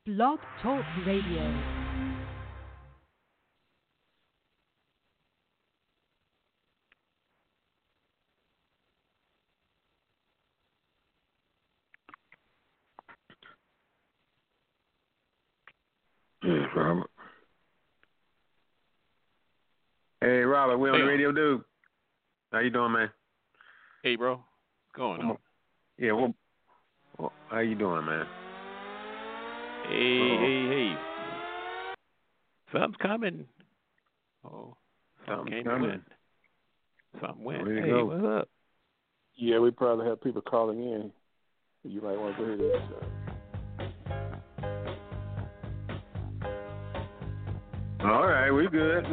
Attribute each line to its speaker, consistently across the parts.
Speaker 1: Blog Talk Radio.
Speaker 2: Robert. Hey, Robert, we on the radio, dude. How you doing, man?
Speaker 3: Hey, bro. What's going on?
Speaker 2: Yeah, well, how you doing, man?
Speaker 3: Hey. Something's coming. Oh, something came
Speaker 2: coming.
Speaker 3: in. Something went.
Speaker 2: Ready to
Speaker 3: Hey,
Speaker 2: go.
Speaker 3: what's up?
Speaker 4: Yeah, we probably have people calling in. You might want to go ahead and
Speaker 2: All right, we good.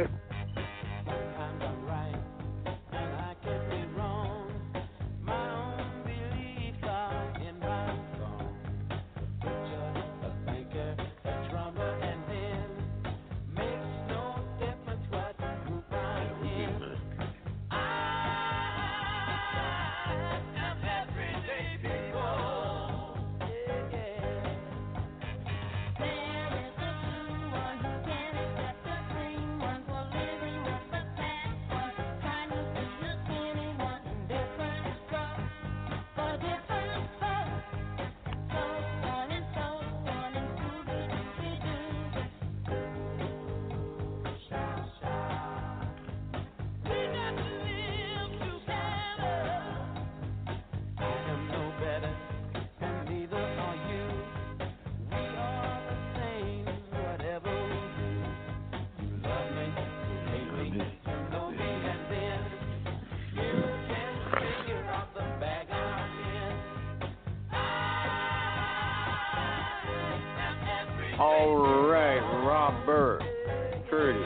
Speaker 2: All right, Robert, Curtis,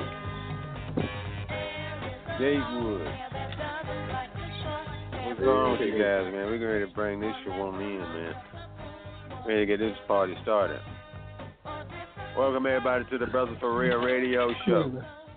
Speaker 2: Gatewood. What's going on with you guys, man? We're ready to bring this show on in, man. Ready to get this party started. Welcome, everybody, to the Brothers for Real radio show.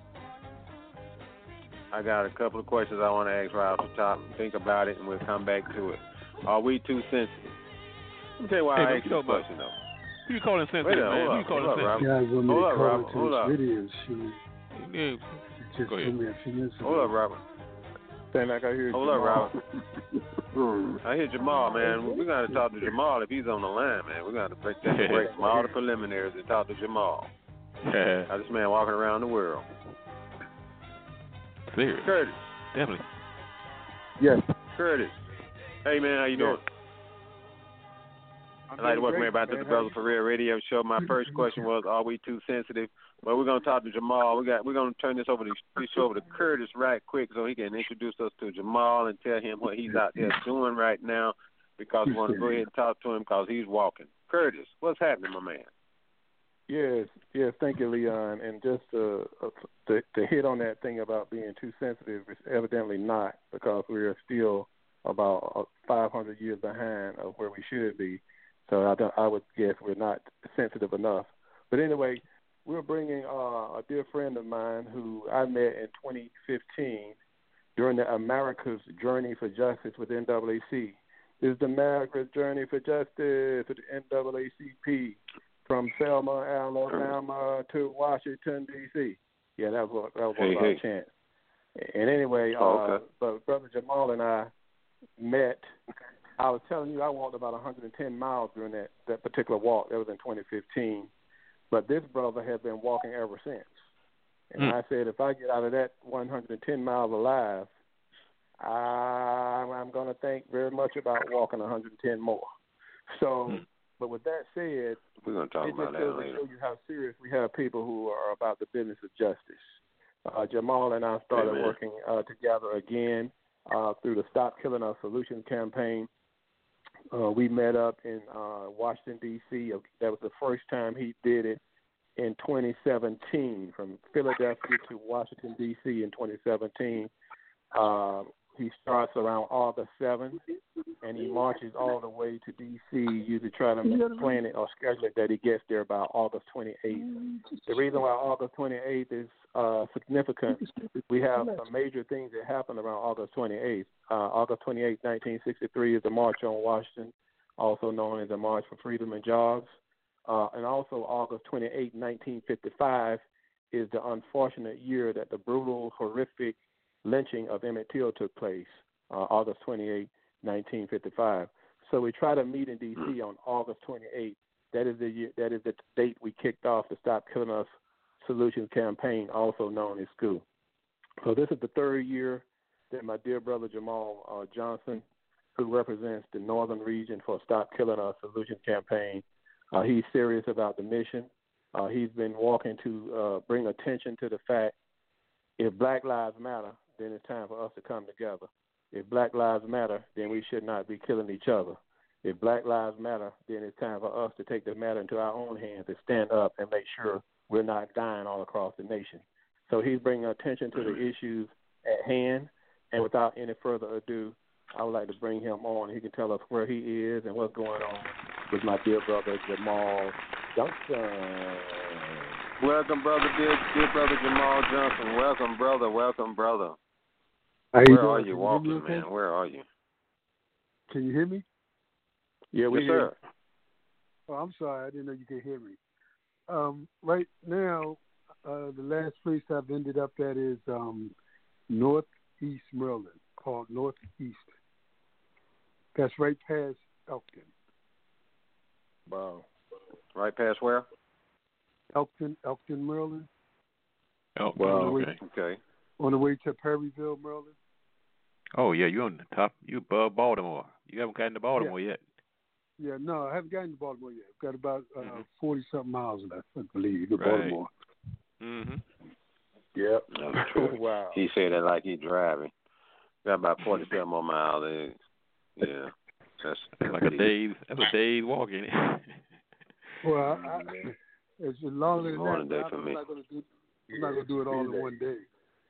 Speaker 2: I got a couple of questions I want to ask right off the top. Think about it, and we'll come back to it. Are we too sensitive? Let me tell you why I asked this question, though.
Speaker 3: Who you calling sensitive, man? Who you calling sensitive?
Speaker 5: Guys want me to call into
Speaker 2: hold up.
Speaker 5: this video show.
Speaker 3: Yeah.
Speaker 5: Just
Speaker 3: Go
Speaker 5: told
Speaker 3: ahead.
Speaker 5: me a few minutes ago.
Speaker 2: Hold up, Robert.
Speaker 4: Stand like I hear
Speaker 2: Hold up, Robert. I hear Jamal, man. We got to talk to Jamal if he's on the line, man. We got to break from all the preliminaries and talk to Jamal. How this man walking around the world.
Speaker 3: Serious.
Speaker 2: Curtis.
Speaker 3: Definitely.
Speaker 4: Yes.
Speaker 2: Curtis. Hey, man, how you doing? I'd like to welcome everybody to the Brothers for Real radio show. My first question was, are we too sensitive? Well, we're going to talk to Jamal. We're going to turn this show over to Curtis right quick so he can introduce us to Jamal and tell him what he's out there doing right now, because we want to go ahead and talk to him because he's walking. Curtis, what's happening, my man?
Speaker 4: Yes. Thank you, Leon. And just to hit on that thing about being too sensitive, it's evidently not, because we are still about 500 years behind of where we should be. So I would guess we're not sensitive enough. But anyway, we're bringing a dear friend of mine who I met in 2015 during the America's Journey for Justice with NAACP. This is the America's Journey for Justice with NAACP from Selma, Alabama to Washington, D.C. Yeah, that was our chant. And anyway, but Brother Jamal and I met. I was telling you I walked about 110 miles during that particular walk. That was in 2015. But this brother had been walking ever since. And I said, if I get out of that 110 miles alive, I'm going to think very much about walking 110 more. So, but with that said,
Speaker 2: we're going to talk about that later.
Speaker 4: It just show you how serious we have people who are about the business of justice. Jamal and I started working together again through the Stop Killing Our Solutions campaign. We met up in Washington, D.C. That was the first time he did it in 2017, from Philadelphia to Washington, D.C. in 2017. He starts around August 7th, and he marches all the way to D.C., usually trying to plan it or schedule it that he gets there by August 28th. The reason why August 28th is significant, we have some major things that happen around August 28th. August 28th, 1963 is the March on Washington, also known as the March for Freedom and Jobs. And also August 28, 1955 is the unfortunate year that the brutal, horrific lynching of Emmett Till took place, August 28, 1955. So we try to meet in D.C. on August 28. That is the date we kicked off the Stop Killing Us Solutions campaign, also known as SCOO. So this is the third year that my dear brother Jamal Johnson, who represents the northern region for Stop Killing Us Solutions campaign, he's serious about the mission. He's been walking to bring attention to the fact if Black Lives Matter, then it's time for us to come together. If Black Lives Matter, then we should not be killing each other. If Black Lives Matter, then it's time for us to take the matter into our own hands and stand up and make sure we're not dying all across the nation. So he's bringing attention to the issues at hand, and without any further ado, I would like to bring him on. He can tell us where he is and what's going on with my dear brother Jamal Johnson.
Speaker 2: Welcome, brother, dear brother Jamal Johnson. Welcome, brother. Welcome, brother.
Speaker 5: Where
Speaker 2: are you walking, man? Where are you?
Speaker 5: Can you hear me?
Speaker 4: Yeah, we hear.
Speaker 2: Sir.
Speaker 5: Oh, I'm sorry. I didn't know you could hear me. Right now, the last place I've ended up at is Northeast Maryland, called Northeast. That's right past Elkton.
Speaker 4: Wow.
Speaker 2: Right past where?
Speaker 5: Elkton, Maryland.
Speaker 3: Oh,
Speaker 2: wow.
Speaker 3: Okay.
Speaker 5: On the way to Perryville, Maryland.
Speaker 3: Oh, yeah, you're on the top. You're above Baltimore. You haven't gotten to Baltimore yet.
Speaker 5: Yeah, no, I haven't gotten to Baltimore yet. I've got about 40-something miles left, I believe, to
Speaker 3: right.
Speaker 5: Baltimore.
Speaker 3: Mm-hmm.
Speaker 4: Yep.
Speaker 2: Wow. He said that like he's driving. Got about 47 more miles. Yeah. That's
Speaker 3: like a day's walk, ain't it?
Speaker 5: Well, it's longer than
Speaker 2: Morning
Speaker 5: that.
Speaker 2: day for me.
Speaker 5: I'm not going to do it all in one day.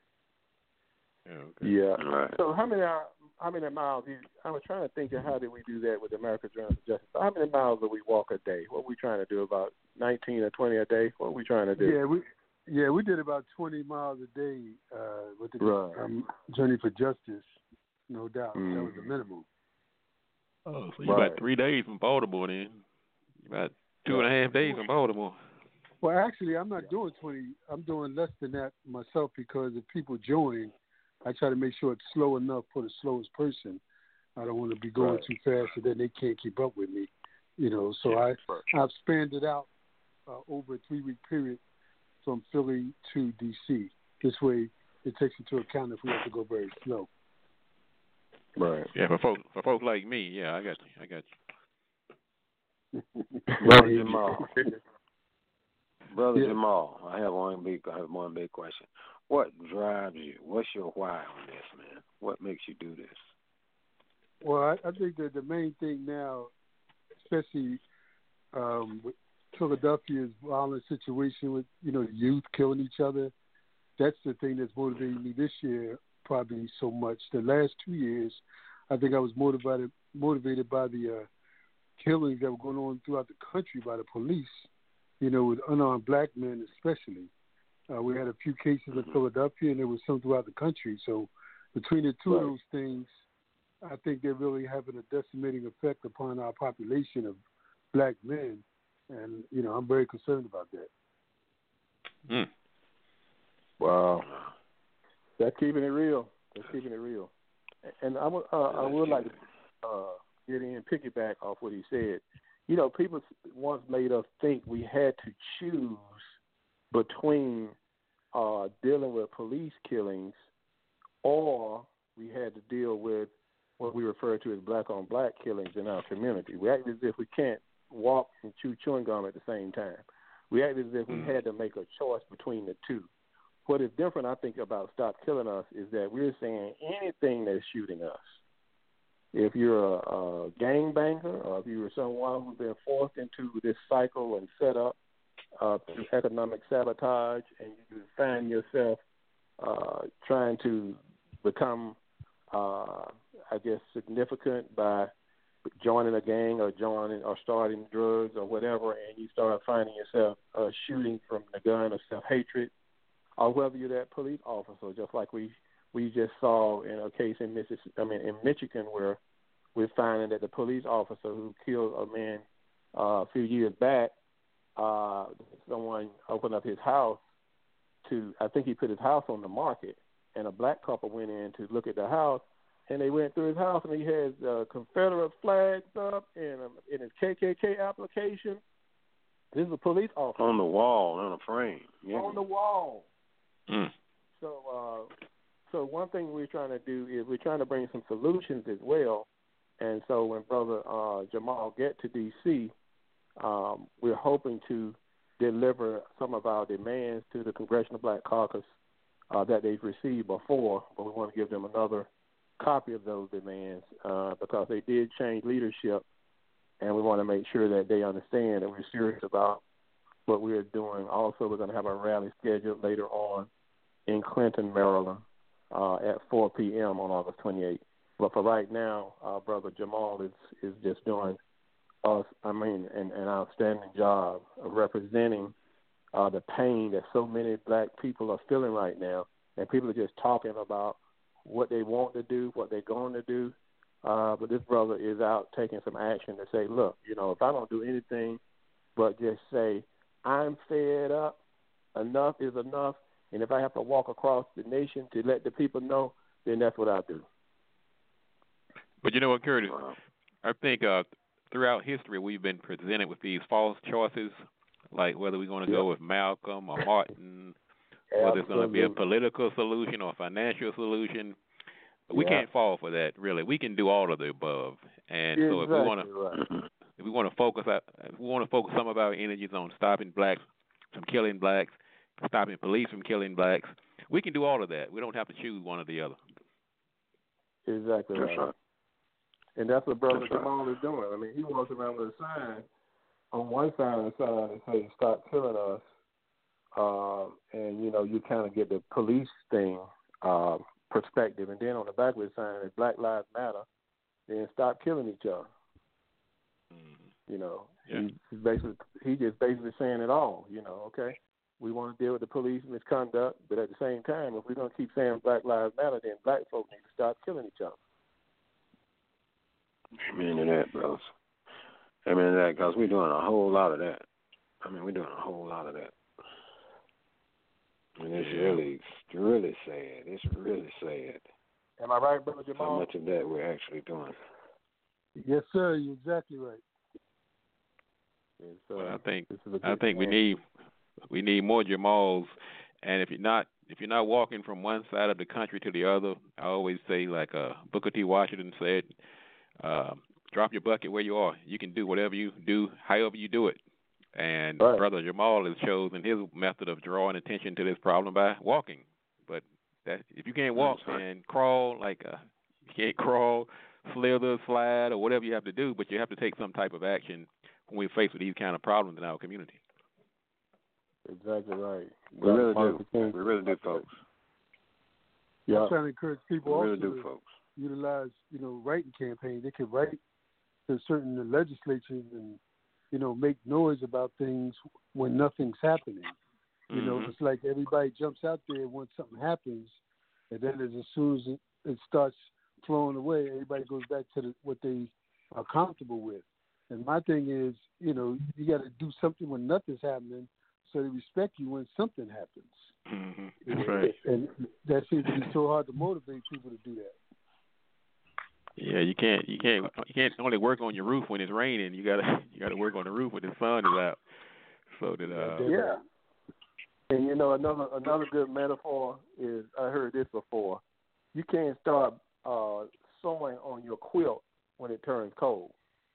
Speaker 3: Okay.
Speaker 4: Yeah.
Speaker 2: Right.
Speaker 4: So how many miles? I was trying to think of how did we do that with the American Journal of Justice. So how many miles do we walk a day? What are we trying to do? About 19 or 20 a day? What are we trying to do?
Speaker 5: We did about 20 miles a day with the Journey for Justice, no doubt. That was the minimum.
Speaker 3: Oh, so you about 3 days from Baltimore then? About 2.5 days from Baltimore.
Speaker 5: Well, actually, I'm not doing 20. I'm doing less than that myself because if people join, I try to make sure it's slow enough for the slowest person. I don't want to be going too fast so then they can't keep up with me. So I've spanned it out over a 3-week period from Philly to D.C. This way, it takes into account if we have to go very slow.
Speaker 4: Right.
Speaker 3: Yeah, for folks like me, yeah, I got you.
Speaker 2: Brother Jamal. Brother Jamal, I have one big question. What drives you? What's your why on this, man? What makes you do this?
Speaker 5: Well, I think that the main thing now, especially with Philadelphia's violent situation with youth killing each other, that's the thing that's motivating me this year probably so much. The last 2 years, I think I was motivated by the killings that were going on throughout the country by the police, with unarmed black men especially. We had a few cases in Philadelphia, and there was some throughout the country. So between the two of those things, I think they're really having a decimating effect upon our population of black men. And, I'm very concerned about that.
Speaker 3: Mm.
Speaker 4: Wow. That's keeping it real. And I would like to get in and piggyback off what he said. People once made us think we had to choose between dealing with police killings or we had to deal with what we refer to as black-on-black killings in our community. We act as if we can't walk and chew chewing gum at the same time. We act as if we had to make a choice between the two. What is different, I think, about Stop Killing Us is that we're saying anything that's shooting us. If you're a gangbanger or if you're someone who's been forced into this cycle and set up through economic sabotage and you find yourself trying to become, significant by joining a gang or starting drugs or whatever, and you start finding yourself shooting from the gun of self-hatred, or whether you're that police officer, just like we just saw in a case in Michigan, where we're finding that the police officer who killed a man a few years back someone opened up his house I think he put his house on the market, and a black couple went in to look at the house, and they went through his house, and he has Confederate flags up and in his KKK application. This is a police officer.
Speaker 2: On the wall, on a frame. Yeah.
Speaker 4: On the wall.
Speaker 3: Mm.
Speaker 4: So one thing we're trying to do is we're trying to bring some solutions as well. And so when Brother Jamal get to D.C., we're hoping to deliver some of our demands to the Congressional Black Caucus that they've received before, but we want to give them another copy of those demands because they did change leadership, and we want to make sure that they understand that we're serious about what we're doing. Also, we're going to have a rally scheduled later on in Clinton, Maryland, at 4 p.m. on August 28th. But for right now, Brother Jamal is just doing an outstanding job of representing the pain that so many black people are feeling right now. And people are just talking about what they want to do, what they're going to do. But this brother is out taking some action to say, look, if I don't do anything but just say, I'm fed up, enough is enough, and if I have to walk across the nation to let the people know, then that's what I'll do.
Speaker 3: But you know what, Curtis? I think throughout history we've been presented with these false choices, like whether we're going to go with Malcolm or Martin, whether it's going to be a political solution or a financial solution. We can't fall for that, really. We can do all of the above. And so if we want to focus some of our energies on stopping blacks from killing blacks, stopping police from killing blacks, we can do all of that. We don't have to choose one or the other.
Speaker 4: Exactly right. And that's what Brother Jamal is doing. I mean, he walks around with a sign on one side of the sign that says, stop killing us. And, you kind of get the police thing perspective. And then on the back of the sign is Black Lives Matter, then stop killing each other. He's just basically saying it all, okay? We want to deal with the police misconduct, but at the same time, if we're going to keep saying Black Lives Matter, then black folk need to stop killing each other.
Speaker 2: Amen to that, brothers. Amen to that, because we're doing a whole lot of that. We're doing a whole lot of that. And it's really sad. It's really sad.
Speaker 4: Am I right, Brother Jamal?
Speaker 2: How much of that we're actually doing.
Speaker 5: Yes, sir. You're exactly right.
Speaker 3: Well, I think we need more Jamals, and if you're not walking from one side of the country to the other, I always say, like Booker T. Washington said, drop your bucket where you are. You can do whatever you do, however you do it. And Brother Jamal has chosen his method of drawing attention to this problem by walking. But if you can't walk and crawl, you can't crawl, slither, slide, or whatever you have to do, but you have to take some type of action when we're faced with these kind of problems in our community.
Speaker 4: Exactly right.
Speaker 2: We really do, folks.
Speaker 5: Yeah. I'm trying to encourage people
Speaker 2: folks.
Speaker 5: Utilize, writing campaigns. They can write to certain legislatures and, make noise about things when nothing's happening. It's like everybody jumps out there once something happens, and then as soon as it starts flowing away, everybody goes back to what they are comfortable with. And my thing is, you got to do something when nothing's happening, so they respect you when something happens.
Speaker 3: Mm-hmm. That's right.
Speaker 5: And that seems to be so hard to motivate people to do that.
Speaker 3: Yeah, you can't only work on your roof when it's raining. You gotta work on the roof when the sun is out. So that
Speaker 4: And another good metaphor is, I heard this before, you can't start sewing on your quilt when it turns cold.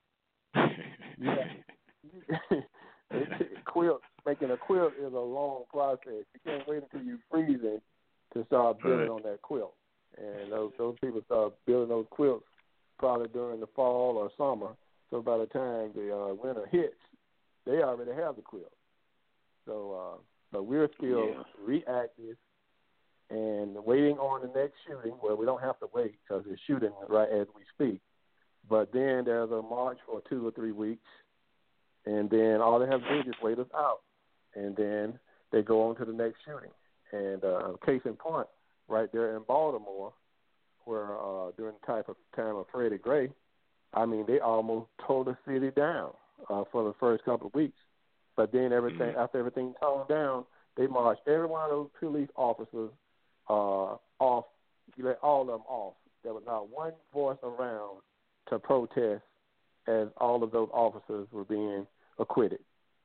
Speaker 4: Making a quilt is a long process. You can't wait until you're freezing to start building on that quilt. And those people start building those quilts probably during the fall or summer. So by the time the winter hits, they already have the quilt. So we're still reactive and waiting on the next shooting. Well, we don't have to wait because it's shooting right as we speak. But then there's a march for 2 or 3 weeks, and then all they have to do is just wait us out. And then they go on to the next shooting. And case in point, right there in Baltimore, where during the time of Freddie Gray, they almost tore the city down for the first couple of weeks. But then after everything toned down, they marched every one of those police officers off. You let all of them off. There was not one voice around to protest as all of those officers were being acquitted.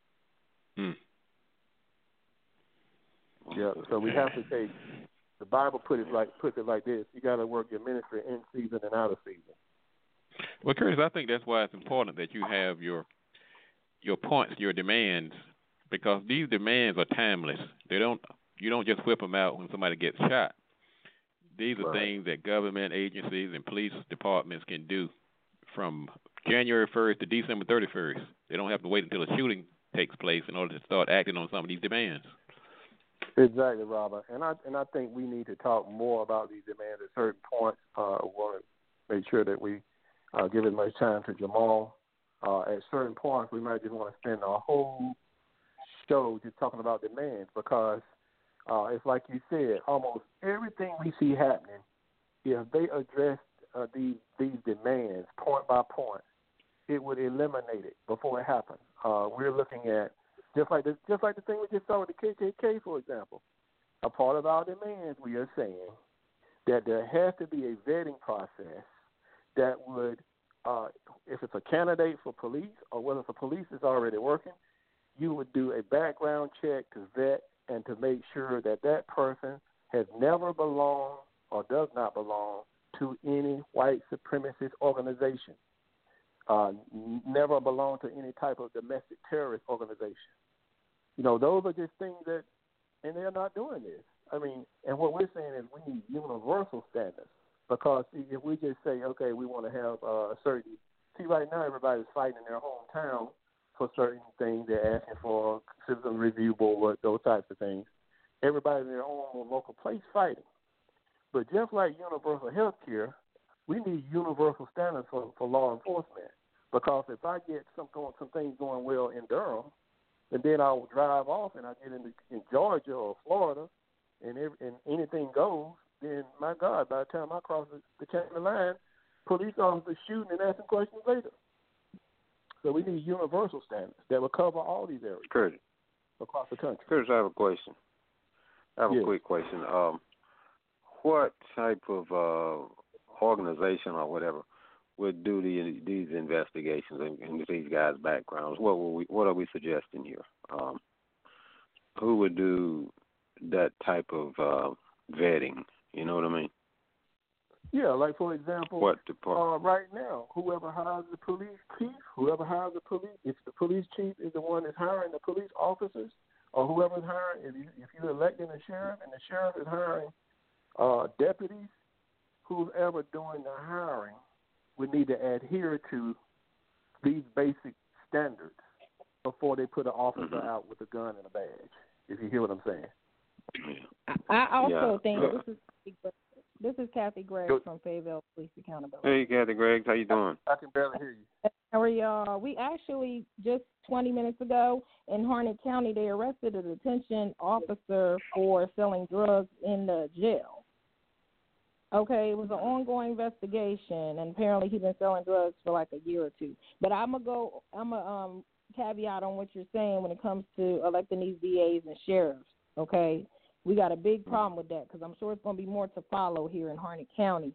Speaker 4: Yeah, so we have to take the Bible puts it like this: you got to work your ministry in season and out of season.
Speaker 3: Well, Curtis, I think that's why it's important that you have your points, your demands, because these demands are timeless. You don't just whip them out when somebody gets shot. These are things that government agencies and police departments can do from January 1st to December 31st. They don't have to wait until a shooting takes place in order to start acting on some of these demands.
Speaker 4: Exactly, Robert. And I think we need to talk more about these demands at certain points. We want to make sure that we give as much time to Jamal. At certain points, we might just want to spend a whole show just talking about demands because it's like you said, almost everything we see happening, if they addressed these demands point by point, it would eliminate it before it happens. We're looking at just like the thing we just saw with the KKK, for example. A part of our demands, we are saying that there has to be a vetting process that would, if it's a candidate for police or whether it's a police that's already working, you would do a background check to vet and to make sure that that person has never belonged or does not belong to any white supremacist organization, never belonged to any type of domestic terrorist organization. You know, those are just things that, and they're not doing this. I mean, and what we're saying is we need universal standards because if we just say, okay, we want to have a certain, see right now everybody's fighting in their hometown for certain things. They're asking for citizen review board, those types of things. Everybody's in their own local place fighting. But just like universal health care, we need universal standards for law enforcement. Because if I get some things going well in Durham, and then I'll drive off and I get in Georgia or Florida, and anything goes, then my God, by the time I cross the county line, police officers shooting and asking questions later. So we need universal standards that will cover all these areas
Speaker 2: Curtis,
Speaker 4: across the country.
Speaker 2: Curtis, I have a question. I have a quick question. What type of organization or whatever would do these investigations into these guys' backgrounds? What are we suggesting here? Who would do that type of vetting? You know what I mean?
Speaker 4: Yeah, like for example,
Speaker 2: what department?
Speaker 4: Right now, whoever hires the police chief, if the police chief is the one that's hiring the police officers, or whoever's hiring, if you're electing a sheriff and the sheriff is hiring deputies, whoever doing the hiring would need to adhere to these basic standards before they put an officer out with a gun and a badge, if you hear what I'm saying.
Speaker 2: Yeah.
Speaker 6: I also think this is Kathy Gregg from Fayetteville Police Accountability.
Speaker 2: Hey, Kathy Gregg, how you doing?
Speaker 4: I can barely hear you.
Speaker 6: How are y'all? We actually, just 20 minutes ago, in Harnett County, they arrested a detention officer for selling drugs in the jail. Okay, it was an ongoing investigation, and apparently he's been selling drugs for like a year or two. But I'm a caveat on what you're saying when it comes to electing these DAs and sheriffs, okay? We got a big problem with that because I'm sure it's going to be more to follow here in Harnett County.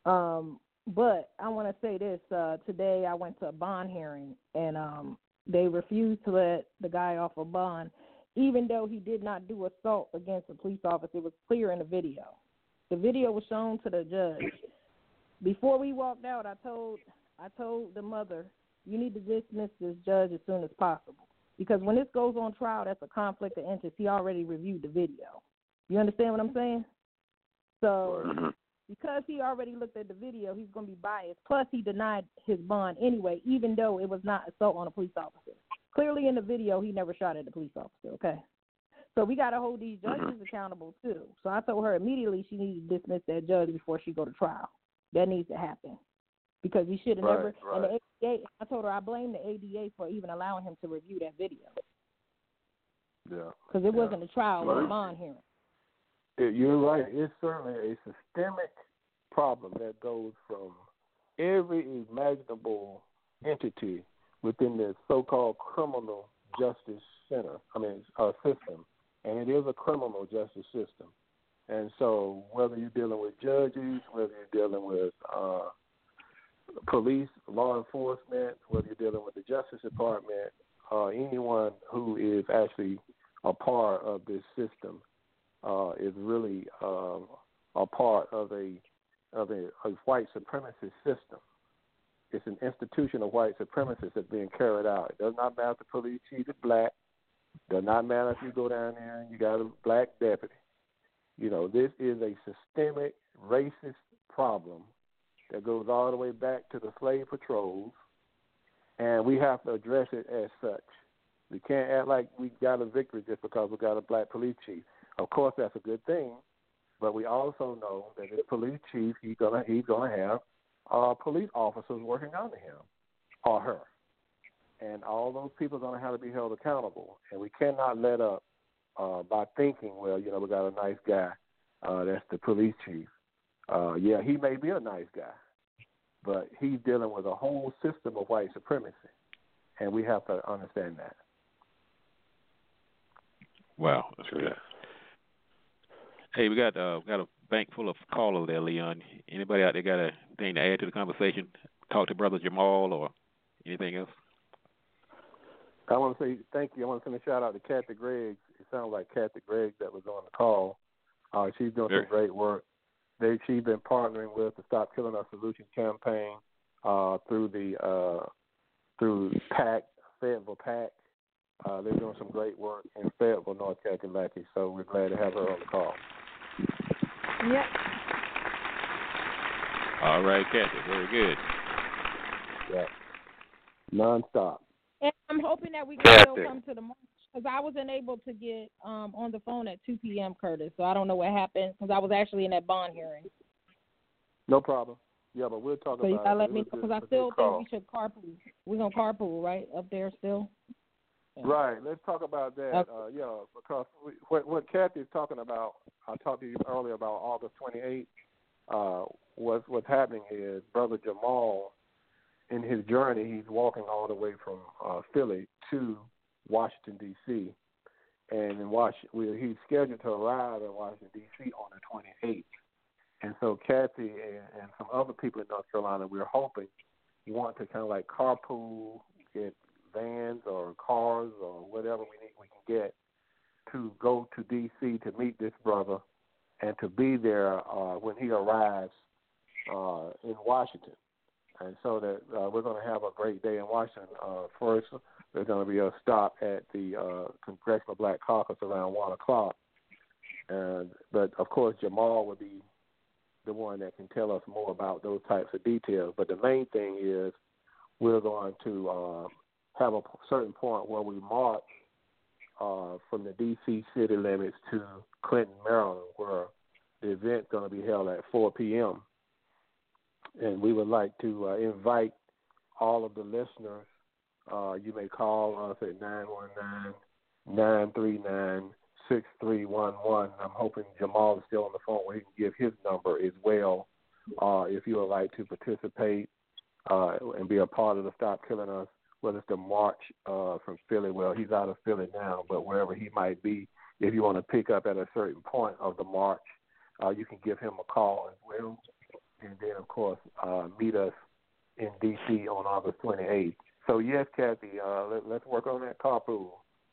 Speaker 6: But I want to say this. Today I went to a bond hearing, and they refused to let the guy off of bond, even though he did not do assault against a police officer. It was clear in the video. The video was shown to the judge. Before we walked out, I told the mother, you need to dismiss this judge as soon as possible. Because when this goes on trial, that's a conflict of interest. He already reviewed the video. You understand what I'm saying? So because he already looked at the video, he's going to be biased. Plus, he denied his bond anyway, even though it was not assault on a police officer. Clearly in the video, he never shot at a police officer, okay? So we got to hold these judges accountable, too. So I told her immediately she needed to dismiss that judge before she go to trial. That needs to happen. Because he should have never. And the ADA, I told her I blame the ADA for even allowing him to review that video.
Speaker 4: Yeah.
Speaker 6: Because it wasn't a trial, it was a bond hearing.
Speaker 4: You're right. It's certainly a systemic problem that goes from every imaginable entity within the so-called criminal justice system, and it is a criminal justice system. And so whether you're dealing with judges, whether you're dealing with police, law enforcement, whether you're dealing with the Justice Department, anyone who is actually a part of this system is really a part of a white supremacist system. It's an institution of white supremacists that's being carried out. It does not matter if the police chief is black. It does not matter if you go down there and you got a black deputy. You know, this is a systemic racist problem that goes all the way back to the slave patrols, and we have to address it as such. We can't act like we got a victory just because we got a black police chief. Of course, that's a good thing, but we also know that this police chief, he's gonna have police officers working under him or her, and all those people are gonna have to be held accountable. And we cannot let up by thinking, well, you know, we got a nice guy, that's the police chief. Yeah, he may be a nice guy, but he's dealing with a whole system of white supremacy, and we have to understand that.
Speaker 3: Wow, that's good. Hey, we got a bank full of callers there, Leon. Anybody out there got anything to add to the conversation? Talk to Brother Jamal or anything else?
Speaker 4: I want to say thank you. I want to send a shout out to Kathy Greggs. It sounds like Kathy Greggs that was on the call. She's doing some great work. She's been partnering with the Stop Killing Us Solution campaign through PAC, Fayetteville PAC. They're doing some great work in Fayetteville, North Kakalaki, so we're glad to have her on the call.
Speaker 6: Yep.
Speaker 3: All right, Kathy, very good.
Speaker 4: Yeah, nonstop.
Speaker 6: And I'm hoping that we can still come to the march, because I wasn't able to get on the phone at 2 p.m., Curtis, so I don't know what happened, because I was actually in that bond hearing.
Speaker 4: No problem. Yeah, but we'll talk about it.
Speaker 6: So you gotta let me know, because I still think we should carpool. We're going to carpool, right, up there still? Yeah.
Speaker 4: Right. Let's talk about that. Okay. Because what Kathy is talking about, I talked to you earlier about August 28th. What's happening is Brother Jamal, in his journey, he's walking all the way from Philly to Washington, D.C., and he's scheduled to arrive in Washington, D.C. on the 28th. And so Kathy and some other people in North Carolina, we're hoping, want to kind of like carpool, get vans or cars or whatever we can get to go to D.C. to meet this brother and to be there when he arrives in Washington. And so that we're going to have a great day in Washington. First, there's going to be a stop at the Congressional Black Caucus around 1 o'clock. But, of course, Jamal would be the one that can tell us more about those types of details. But the main thing is we're going to have a certain point where we march from the D.C. city limits to Clinton, Maryland, where the event's going to be held at 4 p.m. And we would like to invite all of the listeners. You may call us at 919-939-6311. I'm hoping Jamal is still on the phone where he can give his number as well if you would like to participate and be a part of the Stop Killing Us, whether it's the march from Philly. Well, he's out of Philly now, but wherever he might be, if you want to pick up at a certain point of the march, you can give him a call as well. And then, of course, meet us in D.C. on August 28th. So, yes, Kathy, let's work on that carpool.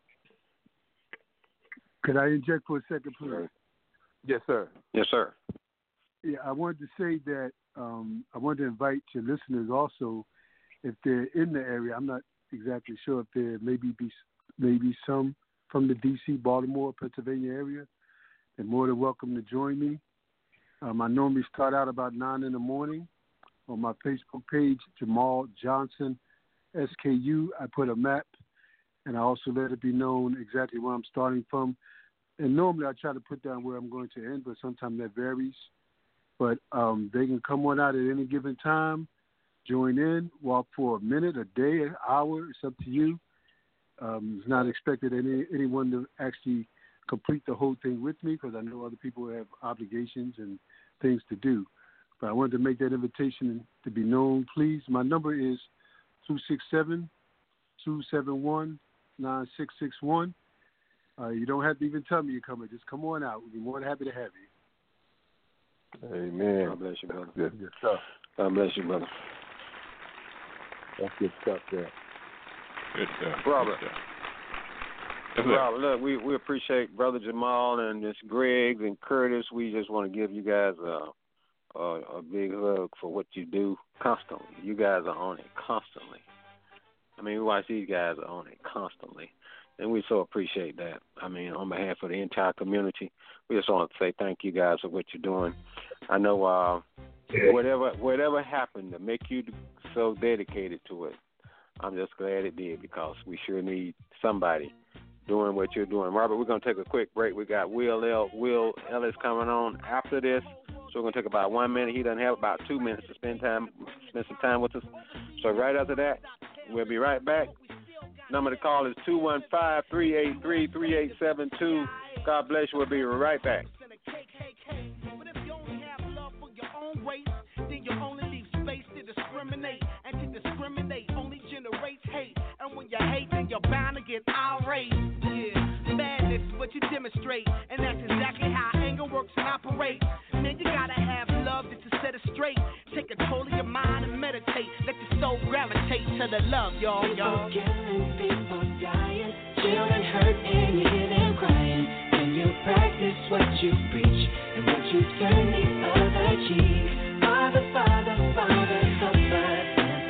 Speaker 5: Could I inject for a second, please?
Speaker 4: Yes, sir.
Speaker 2: Yes, sir.
Speaker 5: Yeah, I wanted to say that I wanted to invite your listeners also, if they're in the area. I'm not exactly sure if there maybe some from the D.C., Baltimore, Pennsylvania area. They're more than welcome to join me. I normally start out about 9 in the morning on my Facebook page, Jamal Johnson, SKU. I put a map, and I also let it be known exactly where I'm starting from. And normally I try to put down where I'm going to end, but sometimes that varies. But they can come on out at any given time, join in, walk for a minute, a day, an hour. It's up to you. It's not expected anyone to actually complete the whole thing with me, because I know other people have obligations and things to do. But I wanted to make that invitation to be known, please. My number is 267-271-5600. 9661. You don't have to even tell me you're coming. Just come on out. We'll be more than happy to have you.
Speaker 4: Amen.
Speaker 2: God bless you, brother.
Speaker 4: Good stuff.
Speaker 2: God bless you, brother.
Speaker 4: That's good stuff there.
Speaker 3: Good stuff.
Speaker 2: Robert.
Speaker 3: Good stuff. Yes, sir.
Speaker 2: Robert, look, we appreciate Brother Jamal and this Griggs and Curtis. We just want to give you guys a big hug for what you do constantly. You guys are on it constantly. I mean, we watch these guys are on it constantly, and we so appreciate that. I mean, on behalf of the entire community, we just want to say thank you guys for what you're doing. I know whatever happened to make you so dedicated to it, I'm just glad it did, because we sure need somebody doing what you're doing. Robert, we're going to take a quick break. We got Will Ellis coming on after this, so we're going to take about 1 minute. He doesn't have about 2 minutes to spend some time with us. So right after that, we'll be right back. Number to call is 215-383-3872. God bless you. We'll be right back.
Speaker 7: And when you hate, then you're bound to get irate. Yeah, madness is what you demonstrate, and that's exactly how anger works and operates. Man, you gotta have love just to set it straight. Take control of your mind and meditate. Let your soul gravitate to the love, y'all.
Speaker 8: People killing, people dying, children hurt, and you hear them crying. When you practice what you preach, and when you turn the other cheek. Father, Father, Father, help us.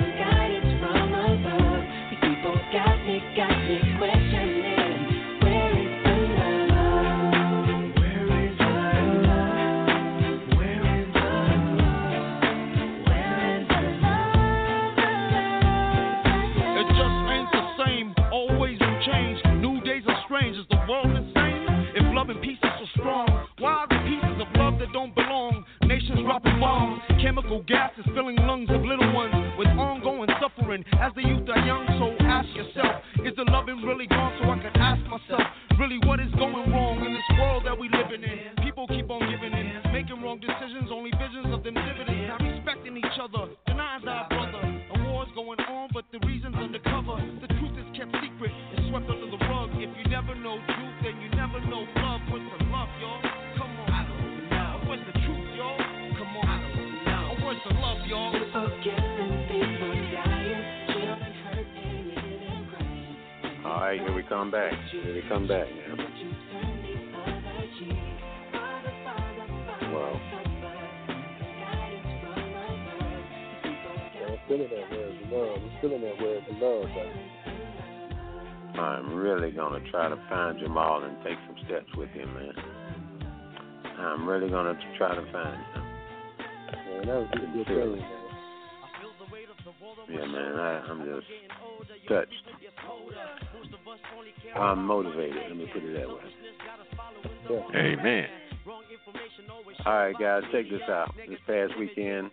Speaker 8: Got me questioning, where is the love? Where is the love? Where is the love? Where is the love?
Speaker 7: It just ain't the same, always new change. New days are strange, is the world insane? If love and peace are so strong, why are the pieces of love that don't belong? Nations dropping bombs, chemical gases filling lungs of little ones with ongoing suffering as the youth are young. So ask yourself, is the loving really gone? So I can ask myself, really what is going wrong in this world that we living in? People keep on giving in, making wrong decisions, only visions of them dividends, not respecting each other, denying our brother. A war's going on, but the reason's undercover. The truth is kept secret, it's swept under the rug. If you never know truth, then you never know love. What's the love, y'all? Come on. I don't know. What's the truth, y'all? Come on. I don't know. What's the love, y'all?
Speaker 8: People killing, people dying, children hurt, and you hear them crying.
Speaker 2: All right, here we come back. Here we come back now. Wow.
Speaker 4: I'm feeling that word of love. I'm feeling that word of love, buddy.
Speaker 2: I'm really going to try to find Jamal and take some steps with him, man. I'm really going to try to find him.
Speaker 4: Man, that was a good feeling, man.
Speaker 2: Yeah, man, I'm just touched. I'm motivated, let me put it that way.
Speaker 4: Yeah.
Speaker 3: Amen.
Speaker 2: All right, guys, check this out. This past weekend,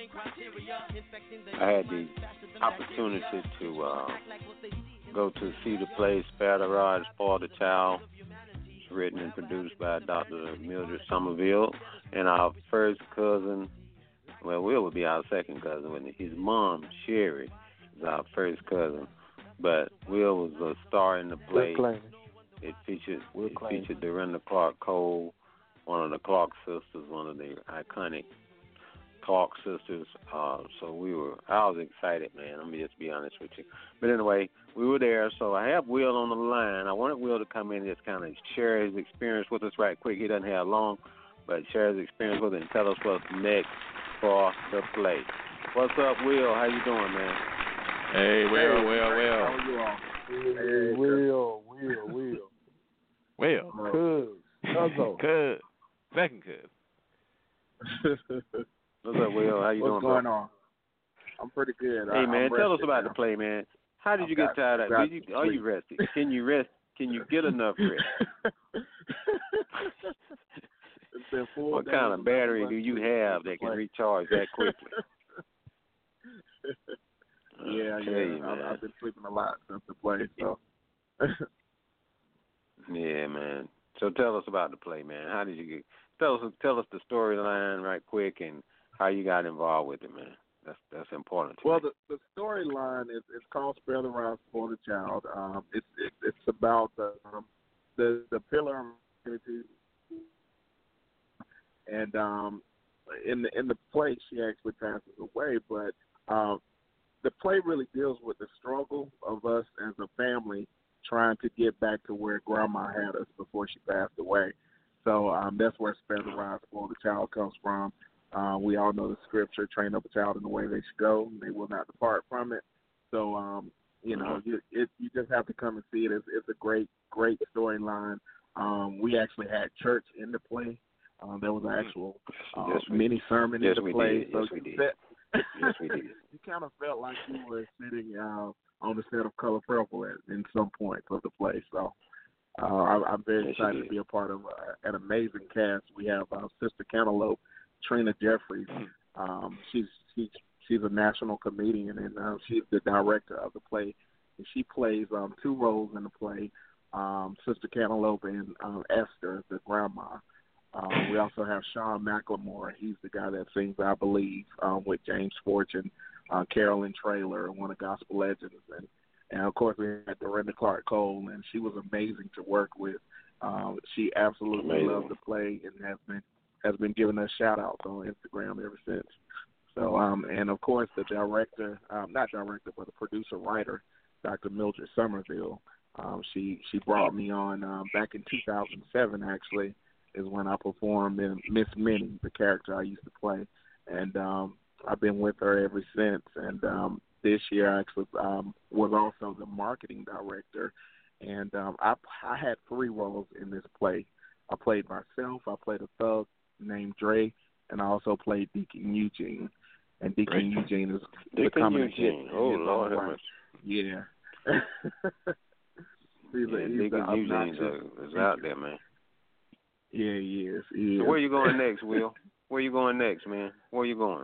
Speaker 2: I had the opportunity to go to see the play Spare the Rod, Spoil the Child. It's written and produced by Dr. Mildred Somerville, and our first cousin, well, Will would be our second cousin, wouldn't he? His mom, Sherry, is our first cousin. But Will was a star in the play. It featured Dorinda Clark Cole, one of the Clark sisters, one of the iconic Clark sisters. So I was excited, man. Let me just be honest with you. But anyway, we were there, so I have Will on the line. I wanted Will to come in and just kind of share his experience with us right quick. He doesn't have long, but share his experience with us and tell us what's next for the play. What's up, Will? How you doing, man?
Speaker 3: Hey, Will.
Speaker 4: How are you all? Will.
Speaker 3: Cuz. Second cuz.
Speaker 2: What's up, Will? How you doing,
Speaker 9: What's going on? I'm pretty good.
Speaker 2: Hey, man, tell us about
Speaker 9: now.
Speaker 2: the play, man. How did you get tired of it? Are you rested? Can you rest? Can you get enough rest? What kind of battery do you have that can recharge that quickly?
Speaker 9: I've been sleeping a lot since the play, so.
Speaker 2: Yeah, man. So tell us about the play, man. How did you get? Tell us the storyline right quick and how you got involved with it, man. That's important.
Speaker 9: Well, the storyline is called Spare the Rod, Spoil the Child. It's about the pillar of community, and in the play she actually passes away, but the play really deals with the struggle of us as a family trying to get back to where Grandma had us before she passed away. So that's where Spare the Rod, Spoil the Child comes from. We all know the scripture, train up a child in the way they should go, and they will not depart from it. So, you just have to come and see it. It's a great storyline. We actually had church in the play. There was an actual mini sermon in the play.
Speaker 2: Yes, we did. Yes, we did.
Speaker 9: You kind of felt like you were sitting on the set of Color Purple in some points of the play. So I'm very excited to be a part of an amazing cast. We have Sister Cantaloupe, Trina Jeffries. She's a national comedian, and she's the director of the play. And she plays 2 roles in the play, Sister Cantaloupe and Esther, the grandma. We also have Sean McLemore. He's the guy that sings I Believe with James Fortune, Carolyn Traylor, and one of Gospel Legends. And of course, we had Dorinda Clark Cole, and she was amazing to work with. She absolutely loved the play and has been giving us shout-outs on Instagram ever since. So, and of course, the director, not director, but the producer-writer, Dr. Mildred Somerville, she brought me on back in 2007, actually, is when I performed in Miss Minnie, the character I used to play. And I've been with her ever since. And this year I actually was also the marketing director. And I had 3 roles in this play. I played myself, I played a thug named Dre, and I also played Deacon Eugene. And Deacon Eugene is becoming
Speaker 2: Eugene. Oh, Lord.
Speaker 9: Right. Yeah.
Speaker 2: Deacon Eugene is out there, man.
Speaker 9: Yeah, he is.
Speaker 2: So where you going next, Will? Where you going next, man? Where you going?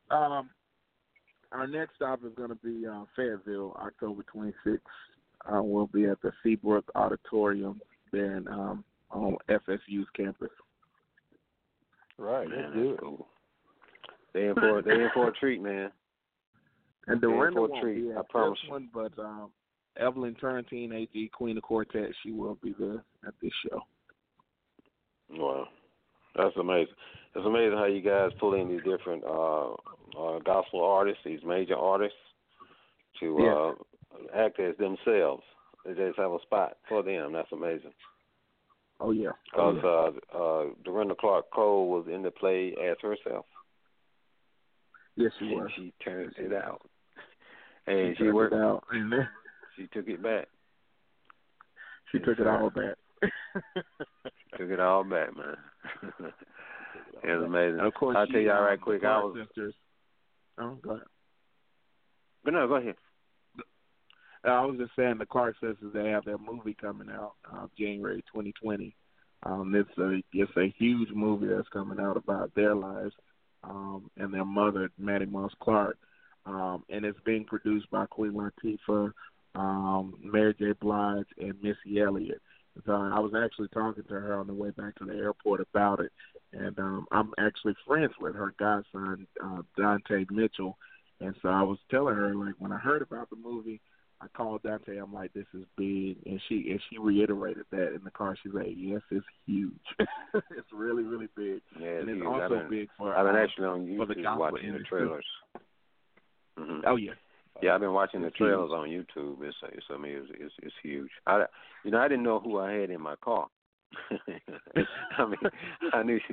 Speaker 9: Our next stop is going to be Fayetteville, October 26th. We'll be at the Seabrook Auditorium there on FSU's campus.
Speaker 2: Right, that's good. Cool. They in for a treat, man.
Speaker 9: And Dorinda won't be at
Speaker 2: I promise
Speaker 9: this one, but Evelyn Turrentine, AG, Queen of Quartet, she will be there at this show.
Speaker 2: Wow, that's amazing. It's amazing how you guys pull in these different gospel artists, these major artists, to act as themselves. They just have a spot for them. That's amazing.
Speaker 9: Oh, yeah.
Speaker 2: Because Dorinda Clark Cole was in the play as herself.
Speaker 9: Yes, she was.
Speaker 2: She turned it out. And
Speaker 9: she worked out.
Speaker 2: She took it back.
Speaker 9: She took it all back.
Speaker 2: Took it all back, man. It was amazing.
Speaker 9: And of course,
Speaker 2: I'll tell you all right quick.
Speaker 9: Sisters. Oh, go ahead.
Speaker 2: But no, go ahead.
Speaker 9: I was just saying the Clark Sisters, they have their movie coming out January 2020. It's a huge movie that's coming out about their lives and their mother, Maddie Moss Clark. And it's being produced by Queen Latifah, Mary J. Blige, and Missy Elliott. So I was actually talking to her on the way back to the airport about it. And I'm actually friends with her godson, Dante Mitchell. And so I was telling her, like, when I heard about the movie, I called Dante. I'm like, this is big. And she reiterated that in the car. She's like, yes, it's huge. It's really, really big.
Speaker 2: Yeah,
Speaker 9: and it's also big for
Speaker 2: I've been actually on
Speaker 9: YouTube
Speaker 2: watching the trailers. Mm-hmm.
Speaker 9: Oh, yeah.
Speaker 2: Yeah, I've been watching the trailers on YouTube. It's huge. I didn't know who I had in my car. I mean, I knew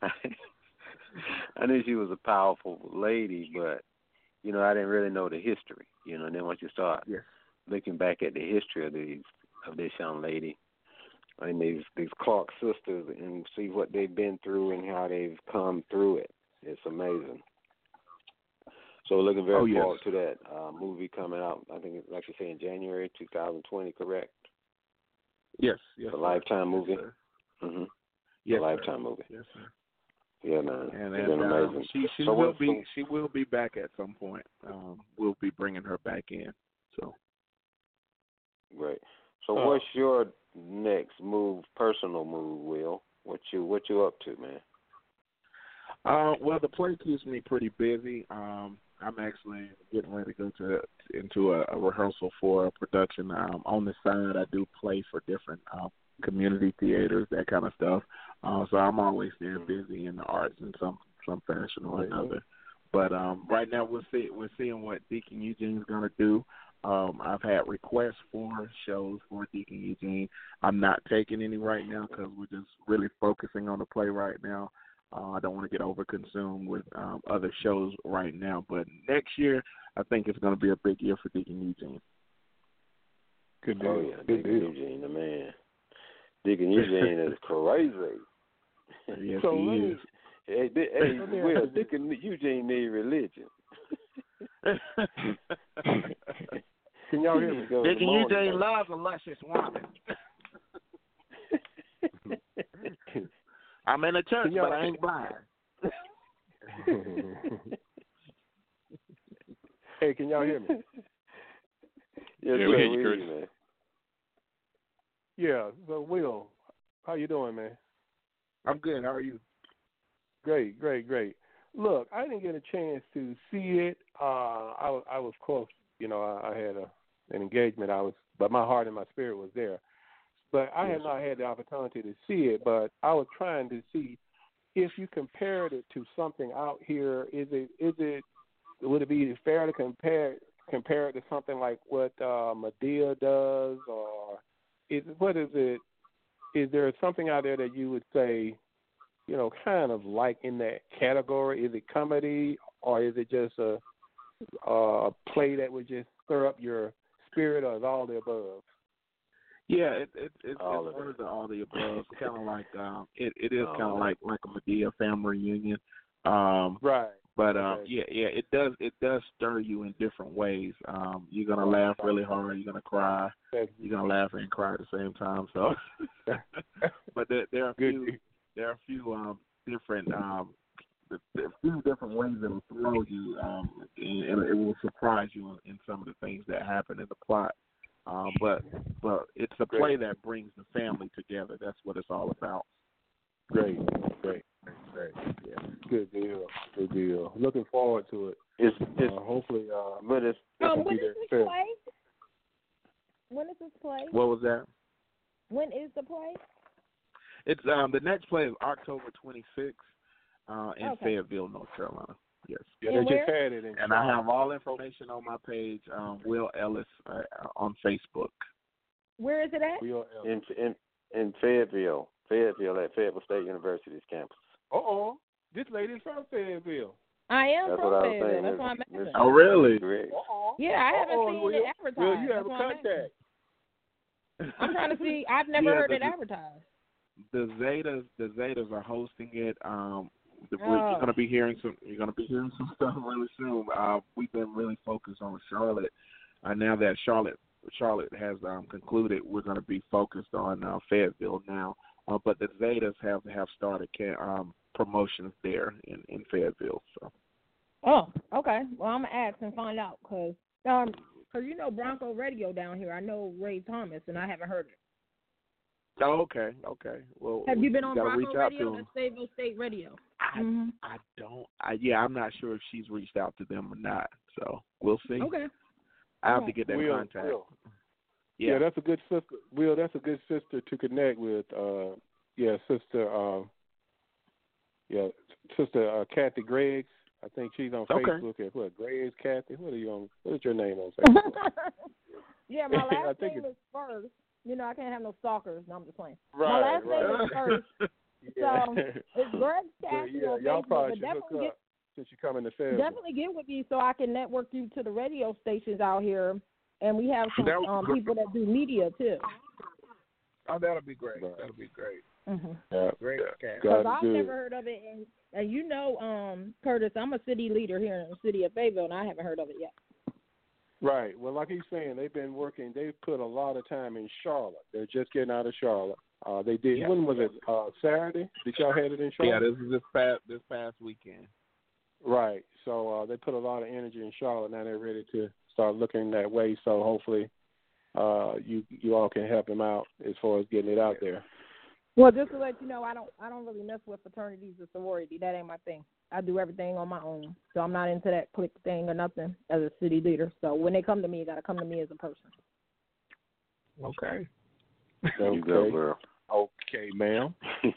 Speaker 2: she was a powerful lady, but I didn't really know the history. And then once you start looking back at the history of this young lady and these Clark sisters and see what they've been through and how they've come through it, it's amazing. So looking very forward to that movie coming out. I think, like you say, in January 2020, correct?
Speaker 9: Yes.
Speaker 2: The Lifetime movie.
Speaker 9: Yes,
Speaker 2: mm-hmm.
Speaker 9: Yes,
Speaker 2: the Lifetime movie.
Speaker 9: Yes, sir.
Speaker 2: Yeah, man.
Speaker 9: And
Speaker 2: it's been amazing.
Speaker 9: She will be back at some point. We'll be bringing her back in. So.
Speaker 2: Great. So what's your next move, personal move, Will? What you up to, man?
Speaker 9: Well, the play keeps me pretty busy. I'm actually getting ready to go into a rehearsal for a production. On the side, I do play for different community theaters, that kind of stuff. So I'm always staying busy in the arts in some fashion or another. But right now we're seeing what Deacon Eugene's gonna do. I've had requests for shows for Deacon Eugene. I'm not taking any right now because we're just really focusing on the play right now. I don't want to get overconsumed with other shows right now. But next year, I think it's going to be a big year for Deacon Eugene.
Speaker 4: Good deal.
Speaker 10: Oh, yeah,
Speaker 4: Good
Speaker 10: Deacon
Speaker 4: deal.
Speaker 10: Eugene, the man. Deacon Eugene is crazy.
Speaker 9: Yes,
Speaker 4: So
Speaker 9: he
Speaker 4: let
Speaker 9: is.
Speaker 10: Hey, Will, Deacon Eugene need religion.
Speaker 4: Can y'all hear me?
Speaker 9: Deacon Eugene loves a luscious woman. I'm in a church, but I ain't blind.
Speaker 4: Hey, can y'all hear me?
Speaker 10: Yes,
Speaker 3: Yeah, we hear you, Curtis.
Speaker 10: man.
Speaker 4: Yeah. So, Will, how you doing, man?
Speaker 9: I'm good. How are you?
Speaker 4: Great. Look, I didn't get a chance to see it. I was close. You know, I had an engagement. But my heart and my spirit was there. But I had not had the opportunity to see it. But I was trying to see if you compared it to something out here. Would it be fair to compare it to something like what Medea does, or is there something out there that you would say, you know, kind of like in that category? Is it comedy, or is it just a play that would just stir up your spirit, or is all the above?
Speaker 9: Yeah, it's all of the above. Kind of like it is kind of like a Medea family reunion.
Speaker 4: Right.
Speaker 9: But it does stir you in different ways. You're gonna laugh really hard. You're gonna cry. You're gonna laugh and cry at the same time. So, but there are a few different different ways that will throw you, and it will surprise you in some of the things that happen in the plot. But it's a play that brings the family together. That's what it's all about. Great.
Speaker 4: Yeah. Good deal. Looking forward to it.
Speaker 10: It's
Speaker 4: hopefully.
Speaker 10: But it's
Speaker 6: when is this play? When is this play?
Speaker 9: What was that?
Speaker 6: When is the play?
Speaker 9: It's the next play is October 26th in Fayetteville, North Carolina. Yes.
Speaker 4: Yeah, they just had it.
Speaker 9: And I have all information on my page, Will Ellis, on Facebook.
Speaker 6: Where is it at?
Speaker 10: In Fayetteville. Fayetteville at Fayetteville State University's campus.
Speaker 4: This lady's from Fayetteville.
Speaker 6: I am
Speaker 10: That's
Speaker 6: from
Speaker 10: what I was
Speaker 6: Fayetteville.
Speaker 10: saying.
Speaker 6: That's why I'm asking.
Speaker 9: Oh, really?
Speaker 10: Great.
Speaker 6: Yeah, I haven't seen it advertised.
Speaker 4: Well, you have
Speaker 6: That's
Speaker 4: a
Speaker 6: why I'm
Speaker 4: contact.
Speaker 6: I'm trying to see. I've never heard it advertised.
Speaker 9: The Zetas are hosting it. You're gonna be hearing some. You're gonna be hearing some stuff really soon. We've been really focused on Charlotte. Now that Charlotte has concluded, we're gonna be focused on Fayetteville now. But the Zetas have started promotions there in Fayetteville. So.
Speaker 6: Oh, okay. Well, I'm gonna ask and find out because you know Bronco Radio down here. I know Ray Thomas, and I haven't heard it.
Speaker 9: Oh, okay. Well,
Speaker 6: have you been on Bronco
Speaker 9: reach out
Speaker 6: Radio?
Speaker 9: to
Speaker 6: That's Fayetteville State Radio.
Speaker 9: I don't. I'm not sure if she's reached out to them or not. So we'll see.
Speaker 6: Okay.
Speaker 9: I have to get that contact.
Speaker 4: Yeah, that's a good sister. Will, that's a good sister to connect with. Sister Kathy Greggs. I think she's on Facebook at what? Greggs Kathy. What are you on? What's your name on Facebook?
Speaker 6: Yeah, my last name is first. You know, I can't have no stalkers. No, I'm just playing.
Speaker 4: Right,
Speaker 6: my last name is first.
Speaker 4: Yeah.
Speaker 6: So it's Greggs Kathy on
Speaker 4: y'all
Speaker 6: Facebook.
Speaker 4: probably should hook up since you come in the Fayetteville.
Speaker 6: Definitely get with me so I can network you to the radio stations out here. And we have some people that do media, too.
Speaker 9: Oh, that'll be great. That'll be great.
Speaker 6: Mm-hmm.
Speaker 4: Yeah.
Speaker 9: Great.
Speaker 6: Because I've never heard of it. And you know, Curtis, I'm a city leader here in the city of Fayetteville, and I haven't heard of it yet.
Speaker 4: Right. Well, like he's saying, they've been working. They've put a lot of time in Charlotte. They're just getting out of Charlotte. They did. Yeah. When was it? Saturday? Did y'all have it in Charlotte?
Speaker 9: Yeah, this past weekend.
Speaker 4: Right. So they put a lot of energy in Charlotte. Now they're ready to start looking that way. So hopefully, you all can help them out as far as getting it out there.
Speaker 6: Well, just to let you know, I don't really mess with fraternities or sorority. That ain't my thing. I do everything on my own, so I'm not into that clique thing or nothing as a city leader. So when they come to me, you gotta come to me as a person.
Speaker 11: Okay.
Speaker 2: You go, girl.
Speaker 11: Okay, ma'am.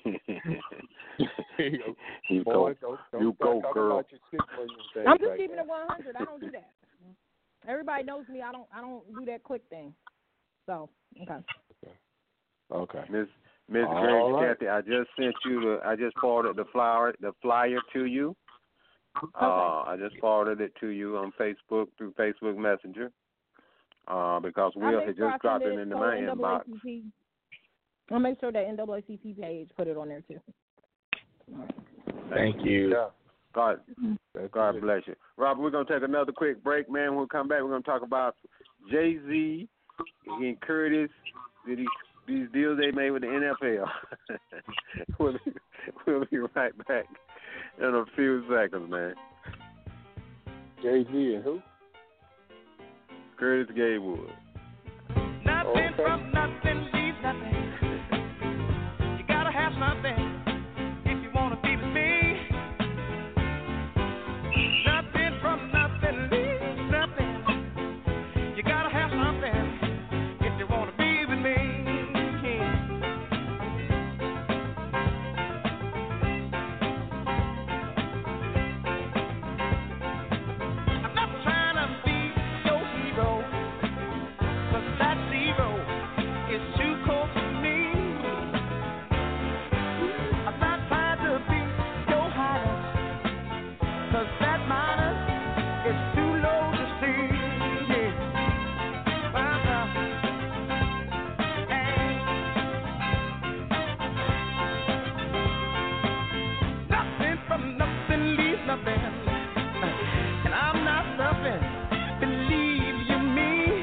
Speaker 2: You
Speaker 11: Boy,
Speaker 2: go.
Speaker 11: don't
Speaker 2: You go,
Speaker 11: start
Speaker 2: girl.
Speaker 11: About your situation things
Speaker 6: I'm just
Speaker 11: like
Speaker 6: keeping
Speaker 11: that.
Speaker 6: it 100. I don't do that. Everybody knows me. I don't do that clique thing. So okay.
Speaker 11: Okay.
Speaker 2: Miss
Speaker 11: All
Speaker 2: Grace
Speaker 11: right.
Speaker 2: Kathy, I just sent you I just forwarded the flyer to you.
Speaker 6: Okay.
Speaker 2: I just forwarded it to you on Facebook through Facebook Messenger. Because Will had just dropped it into my inbox.
Speaker 6: I'll make sure that NAACP page put it on there too.
Speaker 11: Thank you.
Speaker 2: Yeah. God bless you. Robert, we're going to take another quick break, man. When we come back, we're going to talk about Jay-Z and Curtis, these deals they made with the NFL. We'll be right back in a few seconds, man.
Speaker 11: Jay-Z and who?
Speaker 2: Curtis Gaywood.
Speaker 7: Nothing from nothing leaves nothing. You gotta have something if you wanna be with me. Nothing from nothing leaves nothing. You gotta have something if you wanna be with me. I'm not trying to be your hero, 'cause that zero is too cold for me. I'm not trying to be your highness, 'cause that minus is too low to see. Yeah. Nothing from nothing leaves nothing, and I'm not nothing. Believe you me.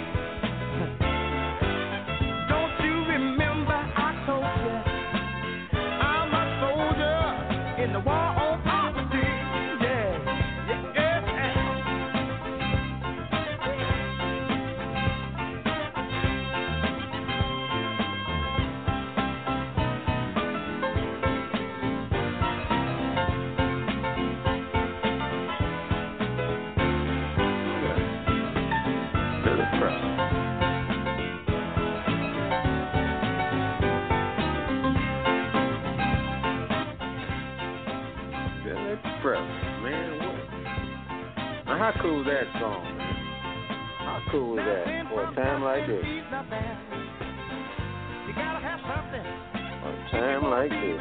Speaker 7: Don't you remember I told you I'm a soldier in the war on poverty? Yeah, yeah,
Speaker 2: Man, what? Now, how cool is that song, man? How cool is that for a time like this?
Speaker 7: you gotta have something.
Speaker 2: For a time like this.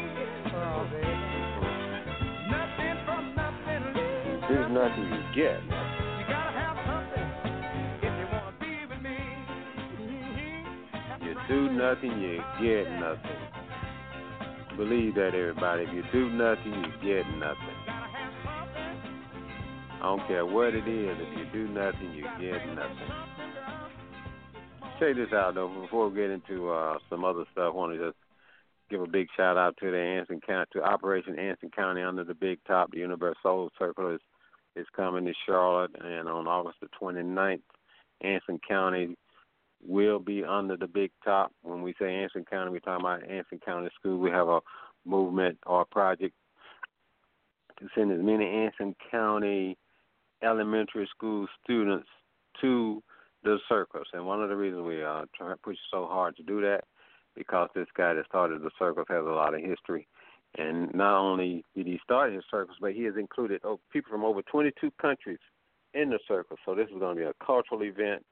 Speaker 7: Nothing from nothing leaves
Speaker 2: There's nothing you get.
Speaker 7: You gotta have something if you wanna be with me.
Speaker 2: You do nothing, you get nothing. Believe that, everybody. If you do nothing, you get nothing. I don't care what it is. If you do nothing, you get nothing. Check this out, though. Before we get into some other stuff, I want to just give a big shout out to the Anson County, to Operation Anson County Under the Big Top. The Universal Soul Circle is coming to Charlotte, and on August the 29th, Anson County will be under the big top. When we say Anson County, we're talking about Anson County School. We have a movement or a project to send as many Anson County elementary school students to the circus. And one of the reasons we try to push so hard to do that, because this guy that started the circus has a lot of history. And not only did he start his circus, but he has included people from over 22 countries in the circus. So this is going to be a cultural event.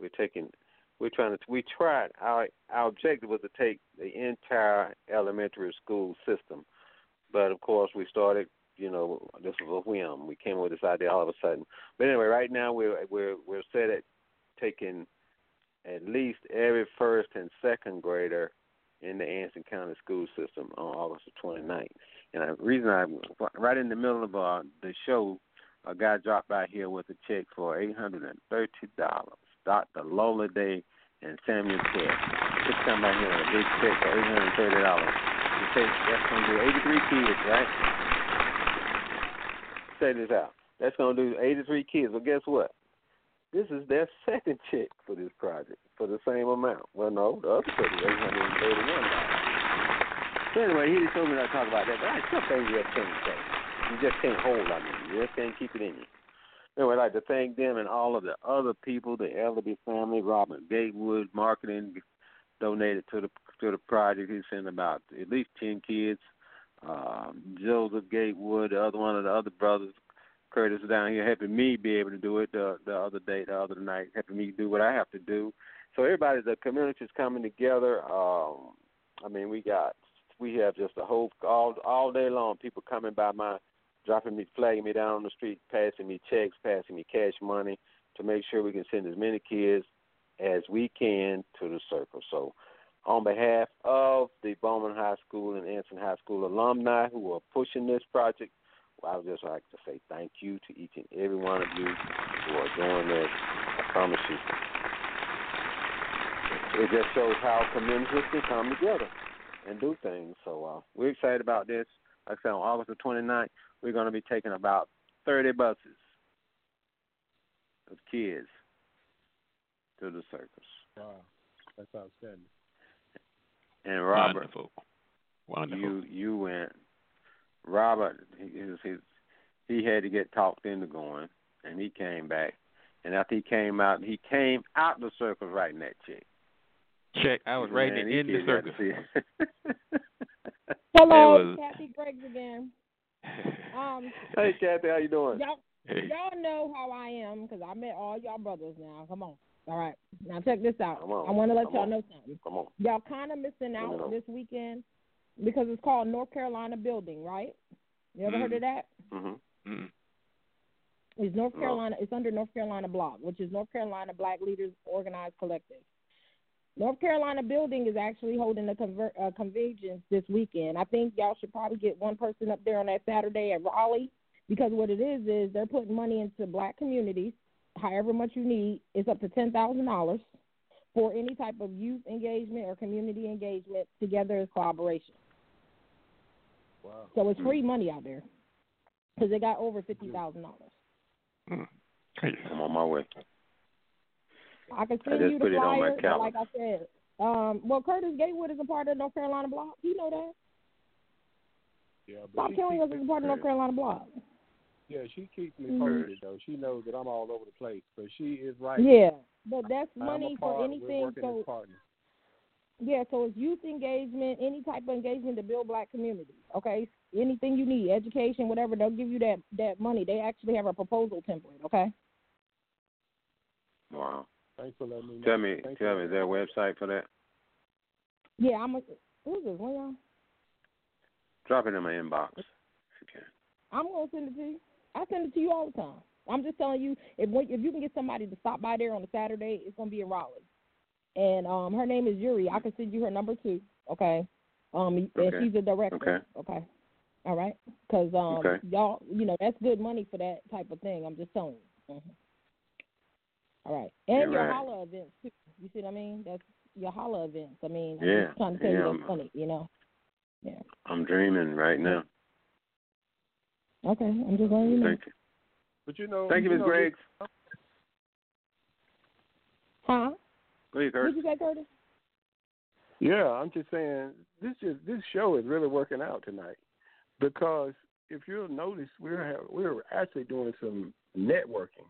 Speaker 2: We tried. Our objective was to take the entire elementary school system, but of course we started. This was a whim. We came up with this idea all of a sudden. But anyway, right now we're set at taking at least every first and second grader in the Anson County school system on August the 29th. And the reason right in the middle of the show, a guy dropped by here with a check for $830. Dr. Lola Day and Samuel Ted. Just come back here with a big check for $830. That's going to do 83 kids, right? Check this out. That's going to do 83 kids. Well, guess what? This is their second check for this project for the same amount. Well, no, the other check is $831. So anyway, he told me not to talk about that, but I still think you can't say. You just can't hold on it. You just can't keep it in you. Anyway, I'd like to thank them and all of the other people, the Ellerby family, Robert Gatewood Marketing donated to the project. He sent about at least 10 kids. Joseph Gatewood, the other one of the other brothers, Curtis down here, helping me be able to do it the other night, helping me do what I have to do. So everybody, the community is coming together. I mean, we have just a whole all day long people coming by flagging me down on the street, passing me checks, passing me cash money to make sure we can send as many kids as we can to the circle. So on behalf of the Bowman High School and Anson High School alumni who are pushing this project, I would just like to say thank you to each and every one of you who are doing this. I promise you. It just shows how communities can come together and do things. So we're excited about this. Like I said, on August the 29th, we're going to be taking about 30 buses of kids to the circus.
Speaker 11: Wow, that's outstanding.
Speaker 2: And Robert,
Speaker 3: Wonderful.
Speaker 2: you went. Robert, he had to get talked into going, and he came back. And after he came out the circus writing that check.
Speaker 3: I was writing it in the circus.
Speaker 6: Hello, Kathy Briggs again.
Speaker 2: Hey, Kathy, how you doing?
Speaker 6: Y'all know how I am because I met all y'all brothers now. Come on. All right. Now check this out.
Speaker 2: Come on.
Speaker 6: I want to let y'all know something.
Speaker 2: Come on.
Speaker 6: Y'all kind of missing out this weekend because it's called North Carolina Building, right? You ever heard of that?
Speaker 2: Mm-hmm. Mm-hmm.
Speaker 6: It's North Carolina. It's under North Carolina Block, which is North Carolina Black Leaders Organized Collective. North Carolina Building is actually holding a convention this weekend. I think y'all should probably get one person up there on that Saturday at Raleigh because what it is they're putting money into black communities, however much you need. It's up to $10,000 for any type of youth engagement or community engagement together as collaboration.
Speaker 11: Wow.
Speaker 6: So it's free money out there because they got over $50,000.
Speaker 2: I'm on my way.
Speaker 6: I can send you the flyer, but like I said, Curtis Gatewood is a part of North Carolina Block. You know that.
Speaker 11: Yeah,
Speaker 6: Stop telling us it's a part of North Carolina Block.
Speaker 11: Yeah, she keeps me posted, though. She knows that I'm all over the place, but she is right.
Speaker 6: Yeah, but that's money for anything.
Speaker 11: So
Speaker 6: it's youth engagement, any type of engagement to build black communities. Okay, anything you need, education, whatever, they'll give you that money. They actually have a proposal template. Okay.
Speaker 2: Wow.
Speaker 11: Thanks for letting me know.
Speaker 2: Tell me, is there a website for that?
Speaker 6: Yeah, who's this, Leon?
Speaker 2: Drop it in my inbox if you can.
Speaker 6: I'm gonna send it to you. I send it to you all the time. I'm just telling you, if you can get somebody to stop by there on a Saturday, it's gonna be in Raleigh. And her name is Yuri. I can send you her number too. Okay. And she's a director. Okay. All right. Because y'all, that's good money for that type of thing. I'm just telling you. Mm-hmm. All right. And your holla events, too. You see what I mean? That's your holla events. I mean, I'm just trying to tell you that's funny, Yeah.
Speaker 2: I'm dreaming right now.
Speaker 6: Okay. I'm just letting you know.
Speaker 2: Thank you.
Speaker 11: But
Speaker 2: thank you, Ms. Griggs.
Speaker 6: Huh?
Speaker 2: Go ahead, Curtis.
Speaker 6: What did you say, Curtis?
Speaker 4: Yeah, I'm just saying this show is really working out tonight because if you'll notice, we're actually doing some networking.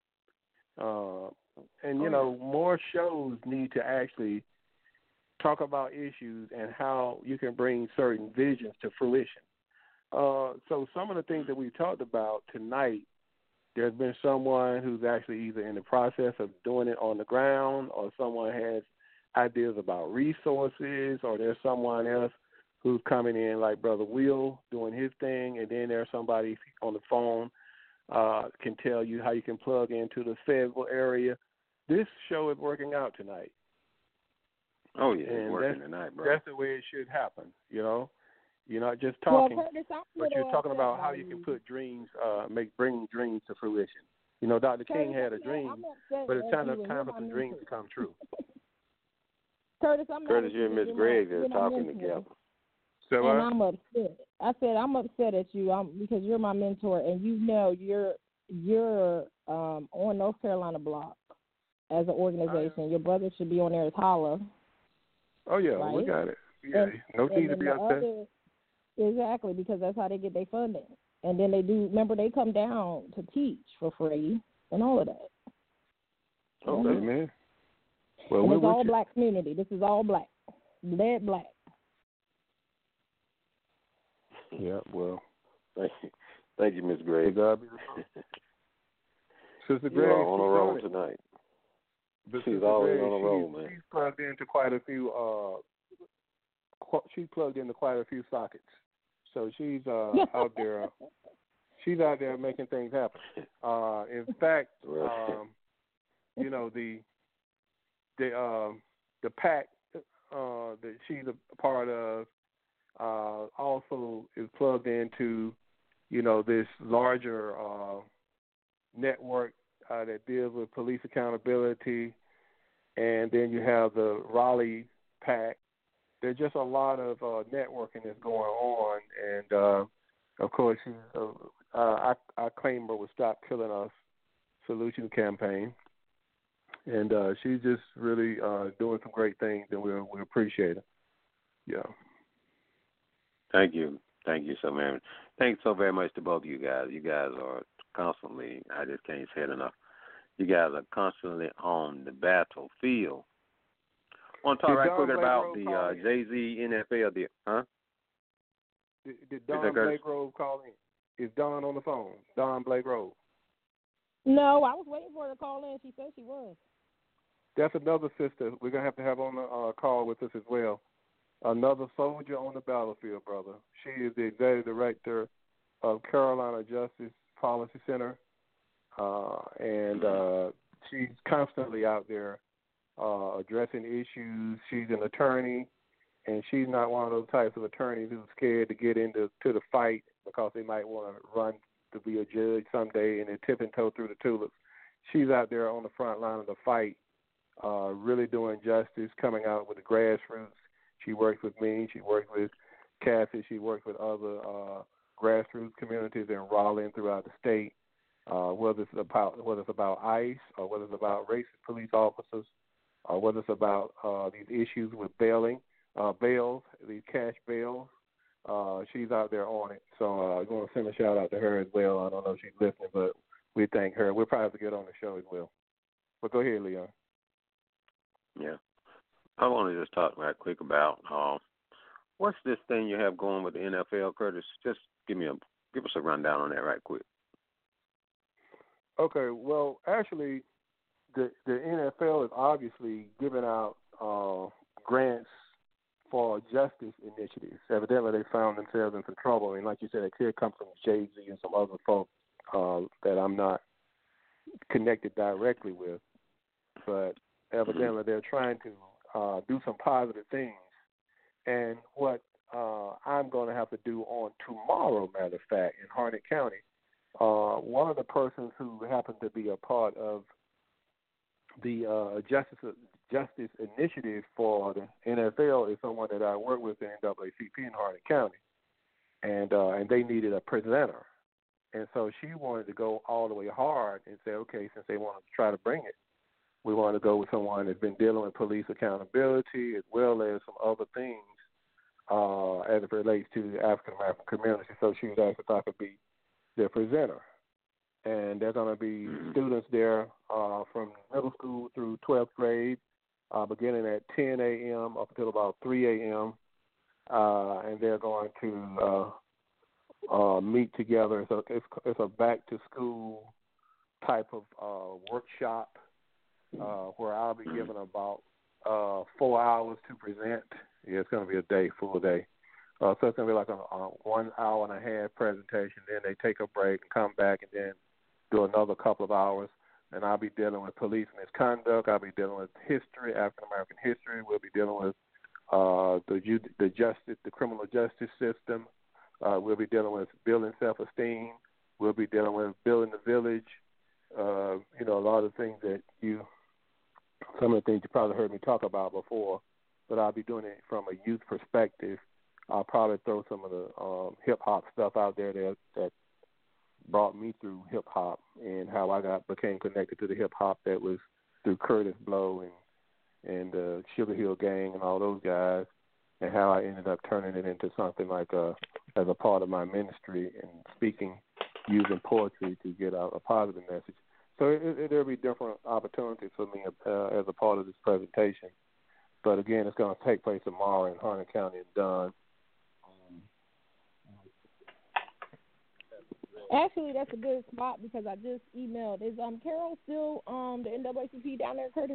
Speaker 4: And more shows need to actually talk about issues and how you can bring certain visions to fruition. So some of the things that we talked about tonight, there's been someone who's actually either in the process of doing it on the ground, or someone has ideas about resources, or there's someone else who's coming in like Brother Will doing his thing, and then there's somebody on the phone can tell you how you can plug into the Fayetteville area. This show is working out tonight.
Speaker 2: Oh, yeah, it's working tonight, bro.
Speaker 4: That's the way it should happen, You're not just talking,
Speaker 6: Curtis,
Speaker 4: but you're talking about how you can put dreams, bring dreams to fruition. Dr. King had a dream, but it's time for some dreams to come true.
Speaker 6: Curtis,
Speaker 2: you and Miss Griggs are talking together.
Speaker 4: So
Speaker 6: I'm upset. I said I'm upset at you because you're my mentor, and you're on North Carolina Block as an organization. Your brother should be on there as Holla.
Speaker 4: Oh yeah,
Speaker 6: right?
Speaker 4: we got it. Yeah, no need to be upset.
Speaker 6: Exactly, because that's how they get their funding. And then they do, remember, they come down to teach for free and all of that.
Speaker 4: Okay, man. Well,
Speaker 6: and
Speaker 4: we're
Speaker 6: it's all
Speaker 4: with you.
Speaker 6: black community. This is all black. Led black.
Speaker 4: Yeah, well.
Speaker 10: Thank you, Miss Gray.
Speaker 4: Sister
Speaker 10: You
Speaker 4: Gray,
Speaker 10: are on a roll tonight.
Speaker 4: But
Speaker 10: She's
Speaker 4: Sister
Speaker 10: always
Speaker 4: Gray,
Speaker 10: on a roll, man.
Speaker 4: She's plugged into quite a few. She's plugged into quite a few sockets, so she's out there. She's out there making things happen. In fact, you know the pack that she's a part of also is plugged into, you know, this larger network that deals with police accountability, and then you have the Raleigh PAC. There's just a lot of networking that's going on, and of course, I claim her with Stop Killing Us Solution campaign, and she's just really doing some great things, and we appreciate her. Yeah.
Speaker 10: Thank you so very. Thanks so very much to both of you guys. You guys are constantly. I just can't say it enough. You guys are constantly on the battlefield. I want to talk right quick about the Jay-Z NFL deal, huh?
Speaker 4: Did Don Blake Grove call in? Is Don on the phone? Don Blake Grove.
Speaker 6: No, I was waiting for her to call in. She said she was.
Speaker 4: That's another sister we're going to have on the call with us as well. Another soldier on the battlefield, brother. She is the executive director of Carolina Justice Policy Center, and she's constantly out there addressing issues. She's an attorney, and she's not one of those types of attorneys who's scared to get into the fight because they might want to run to be a judge someday and then tip and toe through the tulips. She's out there on the front line of the fight, really doing justice, coming out with the grassroots. She works with me. She works with Kathy. She works with other grassroots communities in Raleigh and throughout the state. Whether it's about ICE or whether it's about racist police officers, or whether it's about these issues with bails, these cash bails. She's out there on it. So I want to send a shout out to her as well. I don't know if she's listening, but we thank her. We'll probably have to get on the show as well. But go ahead, Leon.
Speaker 10: Yeah. I want to just talk right quick about what's this thing you have going with the NFL, Curtis? Just give us a rundown on that right quick.
Speaker 4: Okay, well, actually, the NFL is obviously giving out grants for justice initiatives. Evidently, they found themselves in some trouble, and like you said, it could come from Jay-Z and some other folks that I'm not connected directly with, but evidently they're trying to do some positive things. And what I'm going to have to do on tomorrow, matter of fact, in Harnett County, one of the persons who happened to be a part of the justice initiative for the NFL is someone that I work with in NAACP in Harnett County, and they needed a presenter. And so she wanted to go all the way hard and say, okay, since they want to try to bring it, we want to go with someone that's been dealing with police accountability as well as some other things as it relates to the African-American community. So she was asked if I could be their presenter. And there are going to be students there from middle school through 12th grade, beginning at 10 a.m. up until about 3 a.m., and they're going to meet together. So it's a back-to-school type of workshop where I'll be given about 4 hours to present. Yeah, it's going to be a full day. So it's going to be like a 1 hour and a half presentation. Then they take a break and come back and then do another couple of hours. And I'll be dealing with police misconduct. I'll be dealing with history, African-American history. We'll be dealing with the criminal justice system. We'll be dealing with building self-esteem. We'll be dealing with building the village. A lot of things some of the things you probably heard me talk about before, but I'll be doing it from a youth perspective. I'll probably throw some of the hip-hop stuff out there that brought me through hip-hop and how I became connected to the hip-hop that was through Curtis Blow and Sugar Hill Gang and all those guys. and how I ended up turning it into something like as a part of my ministry and speaking, using poetry to get out a positive message. So there'll be different opportunities for me as a part of this presentation. But again, it's going to take place tomorrow in Harnett County and Dunn.
Speaker 6: Actually, that's a good spot because I just emailed. Is Carol still the NAACP down there, Curtis?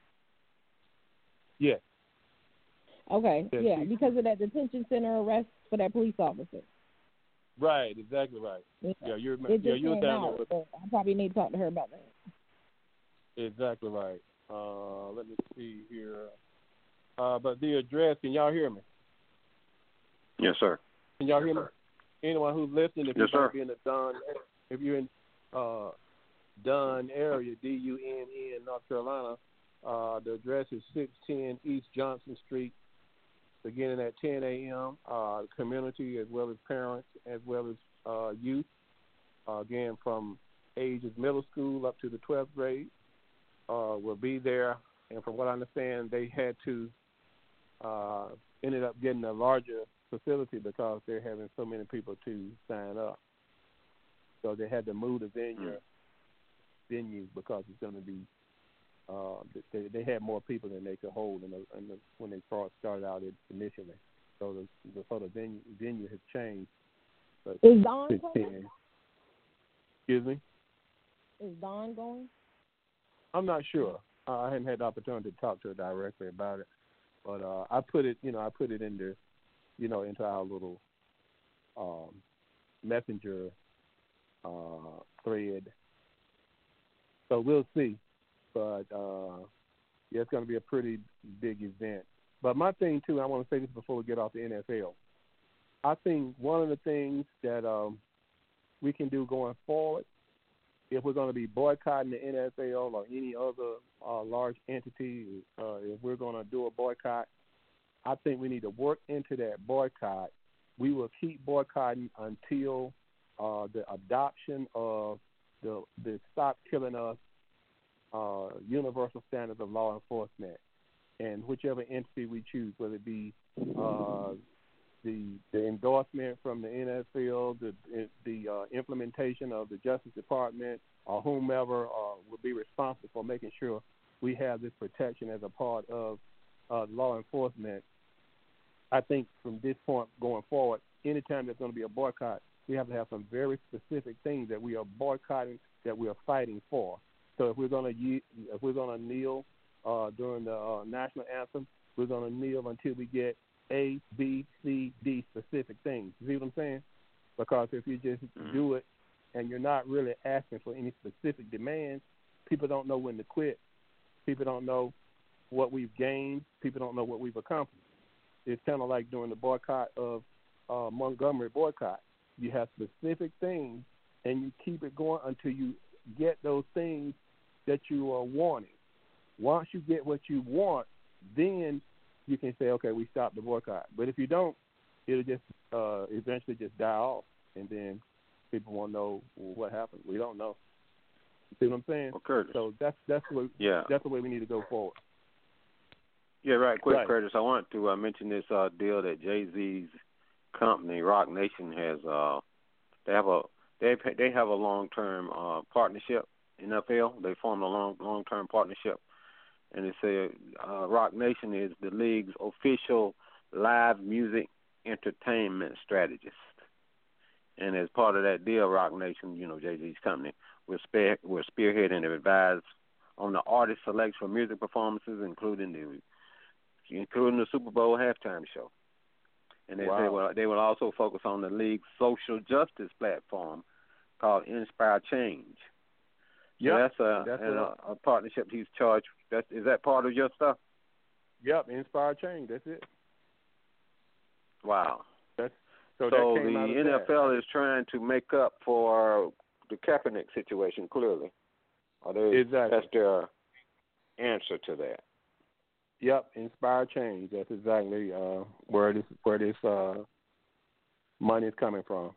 Speaker 11: Yes.
Speaker 6: Okay,
Speaker 11: Yes,
Speaker 6: yeah, because of that detention center arrest for that police officer.
Speaker 11: Right, exactly right. Yeah, you're
Speaker 6: it just
Speaker 11: you're
Speaker 6: came
Speaker 11: down
Speaker 6: out,
Speaker 11: there.
Speaker 6: so I probably need to talk to her about that.
Speaker 11: Exactly right. Let me see here. But the address, can y'all hear me?
Speaker 2: Yes, sir.
Speaker 11: Can y'all hear me? Anyone who's listening, if
Speaker 2: Yes,
Speaker 11: you're
Speaker 2: sir.
Speaker 11: in the Dunn, if you're in Dunn area, DUNN, North Carolina, the address is 610 East Johnson Street, beginning at 10 a.m. The community, as well as parents, as well as youth, again from ages middle school up to the 12th grade, will be there. And from what I understand, they had to ended up getting a larger facility because they're having so many people to sign up. So they had to move the venue because it's going to be they had more people than they could hold when they started out initially. So the venue has changed. But
Speaker 6: Is Dawn coming?
Speaker 11: Excuse me?
Speaker 6: Is Dawn going?
Speaker 11: I'm not sure. I hadn't had the opportunity to talk to her directly about it, but I put it into our little messenger thread. So we'll see. But yeah, it's going to be a pretty big event. But my thing too, I want to say this before we get off the NFL. I think one of the things that we can do going forward, if we're going to be boycotting the NFL or any other large entity, if we're going to do a boycott, I think we need to work into that boycott. We will keep boycotting until the adoption of the Stop Killing Us universal standards of law enforcement, and whichever entity we choose, whether it be the endorsement from the NFL, the implementation of the Justice Department, or whomever will be responsible for making sure we have this protection as a part of law enforcement. I think from this point going forward, anytime there's going to be a boycott, we have to have some very specific things that we are boycotting, that we are fighting for. So if we're going to kneel during the national anthem, we're going to kneel until we get A, B, C, D specific things. You see what I'm saying? Because if you just do it and you're not really asking for any specific demands, people don't know when to quit. People don't know what we've gained. People don't know what we've accomplished. It's kind of like during the boycott of Montgomery boycott. You have specific things, and you keep it going until you get those things that you are wanting. Once you get what you want, then you can say, okay, we stop the boycott. But if you don't, it'll just eventually just die off, and then people won't know what happened. We don't know. You see what I'm saying?
Speaker 2: Well, Curtis.
Speaker 11: So that's the way we need to go forward.
Speaker 2: Yeah, right. Quick,
Speaker 11: Right.
Speaker 2: Curtis. I want to mention this deal that Jay-Z's company, Rock Nation, has. They have a long-term partnership. NFL. They formed a long-term partnership, and they say Rock Nation is the league's official live music entertainment strategist. And as part of that deal, Rock Nation, Jay-Z's company, will spearhead and advise on the artist selection for music performances, including the Super Bowl halftime show. And they say they will also focus on the league's social justice platform called Inspire Change.
Speaker 11: Yeah,
Speaker 2: so that's a partnership he's charged. Is that part of your stuff?
Speaker 11: Yep, Inspire Change. That's it.
Speaker 2: Wow.
Speaker 11: So
Speaker 2: the NFL is trying to make up for the Kaepernick situation, clearly.
Speaker 11: Exactly.
Speaker 2: That's their answer to that.
Speaker 11: Yep, Inspire Change. That's exactly where this money is coming from.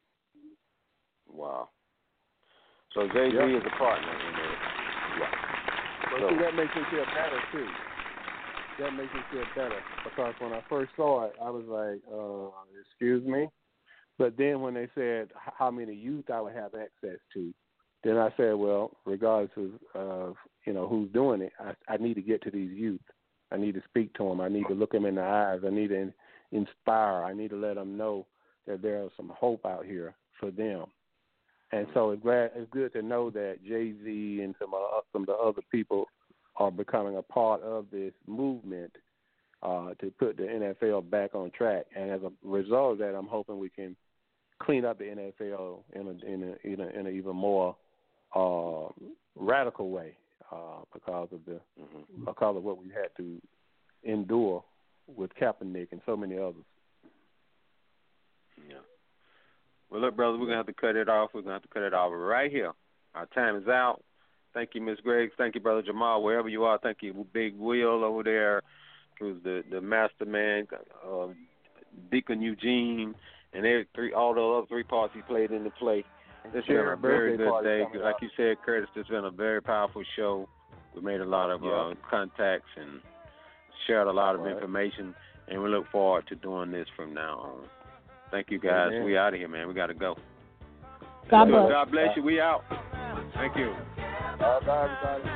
Speaker 2: Wow. So Jay-Z is a partner in there.
Speaker 11: Yeah. But see, that makes me feel better too. that makes me feel better because when I first saw it, I was like, excuse me. But then when they said how many youth I would have access to, then I said, well, regardless of who's doing it, I need to get to these youth. I need to speak to them. I need to look them in the eyes. I need to inspire. I need to let them know that there's some hope out here for them. And so it's good to know that Jay-Z and some of the other people are becoming a part of this movement to put the NFL back on track. And as a result of that, I'm hoping we can clean up the NFL in an even more radical way because of what we had to endure with Kaepernick and so many others.
Speaker 2: Yeah. Well, look, brother, we're going to have to cut it off. We're going to have to cut it off right here. Our time is out. Thank you, Ms. Griggs. Thank you, Brother Jamal, wherever you are. Thank you, Big Will over there, who's the mastermind, Deacon Eugene, and all the other three parts he played in the play. This has been a very good day. Like you said, Curtis, it's been a very powerful show. We made a lot of contacts and shared a lot of information, and we look forward to doing this from now on. Thank you, guys. Amen. We out of here, man. We got to go. God bless you. We out. Thank you.
Speaker 11: Bye, everybody.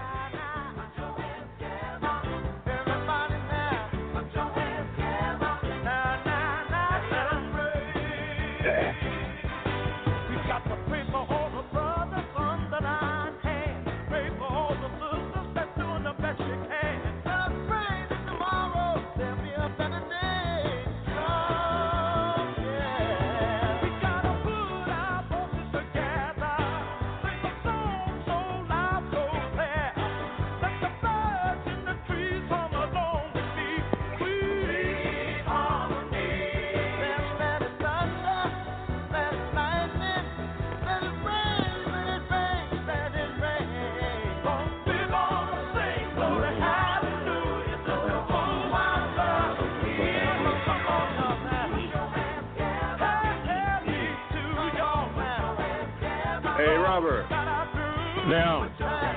Speaker 3: Now,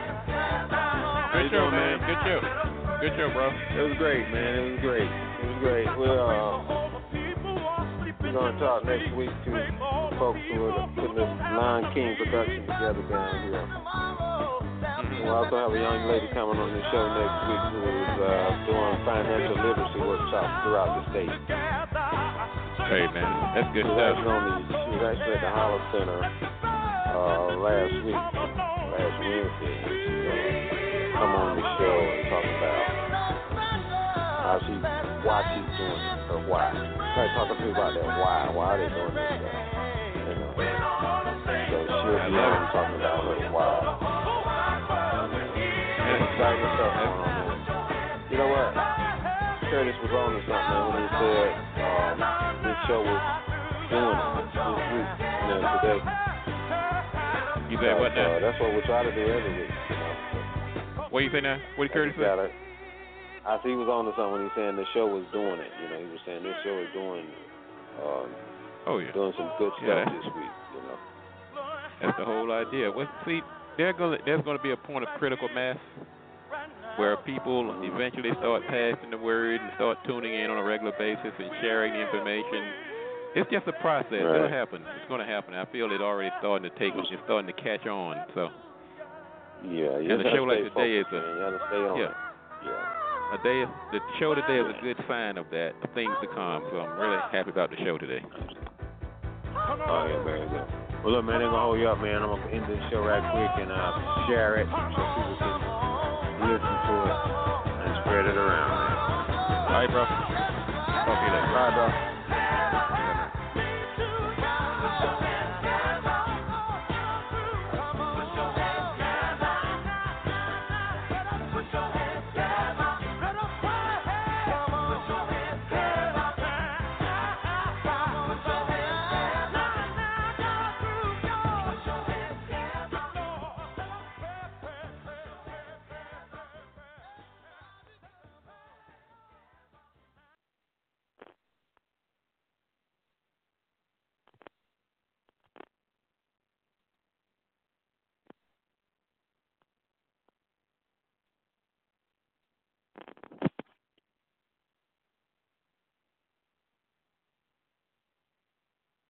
Speaker 3: good show, bro.
Speaker 2: It was great, man. It was great. We're going to talk next week to folks who are putting this Lion King production together down here. We'll also have a young lady coming on the show next week who is doing financial literacy workshops throughout the state.
Speaker 3: Hey, man, that's good stuff.
Speaker 2: She was actually at the Hollis Center last Wednesday. Come on the show and talk about why she's doing it or why. Like talking to me about that why are they doing this stuff? So she'll be on talking about her why. It's exciting stuff going on, man. You know what? Curtis was on to something when he said this show was doing it this week and today.
Speaker 3: You say what now?
Speaker 2: That's what we try to do every week.
Speaker 3: What you say now? What did Curtis say?
Speaker 2: I see he was on to something when he was saying the show was doing it. He was saying this show is doing doing some good stuff this week.
Speaker 3: That's the whole idea. See, there's going to be a point of critical mass where people eventually start passing the word and start tuning in on a regular basis and sharing the information. It's just a process. Right. It'll happen. It's going to happen. I feel it already starting to take. It's starting to catch on. So.
Speaker 2: Yeah.
Speaker 3: And a show like today is
Speaker 2: you gotta stay on.
Speaker 3: The show today is a good sign of that, of things to come. So I'm really happy about the show today.
Speaker 2: Oh yeah, very good. Well, look, man, they're gonna hold you up, man. I'm gonna end this show right quick and share it so people can listen to it and spread it around, man.
Speaker 3: All right, bro. Talk to you later.
Speaker 2: Bye, bro.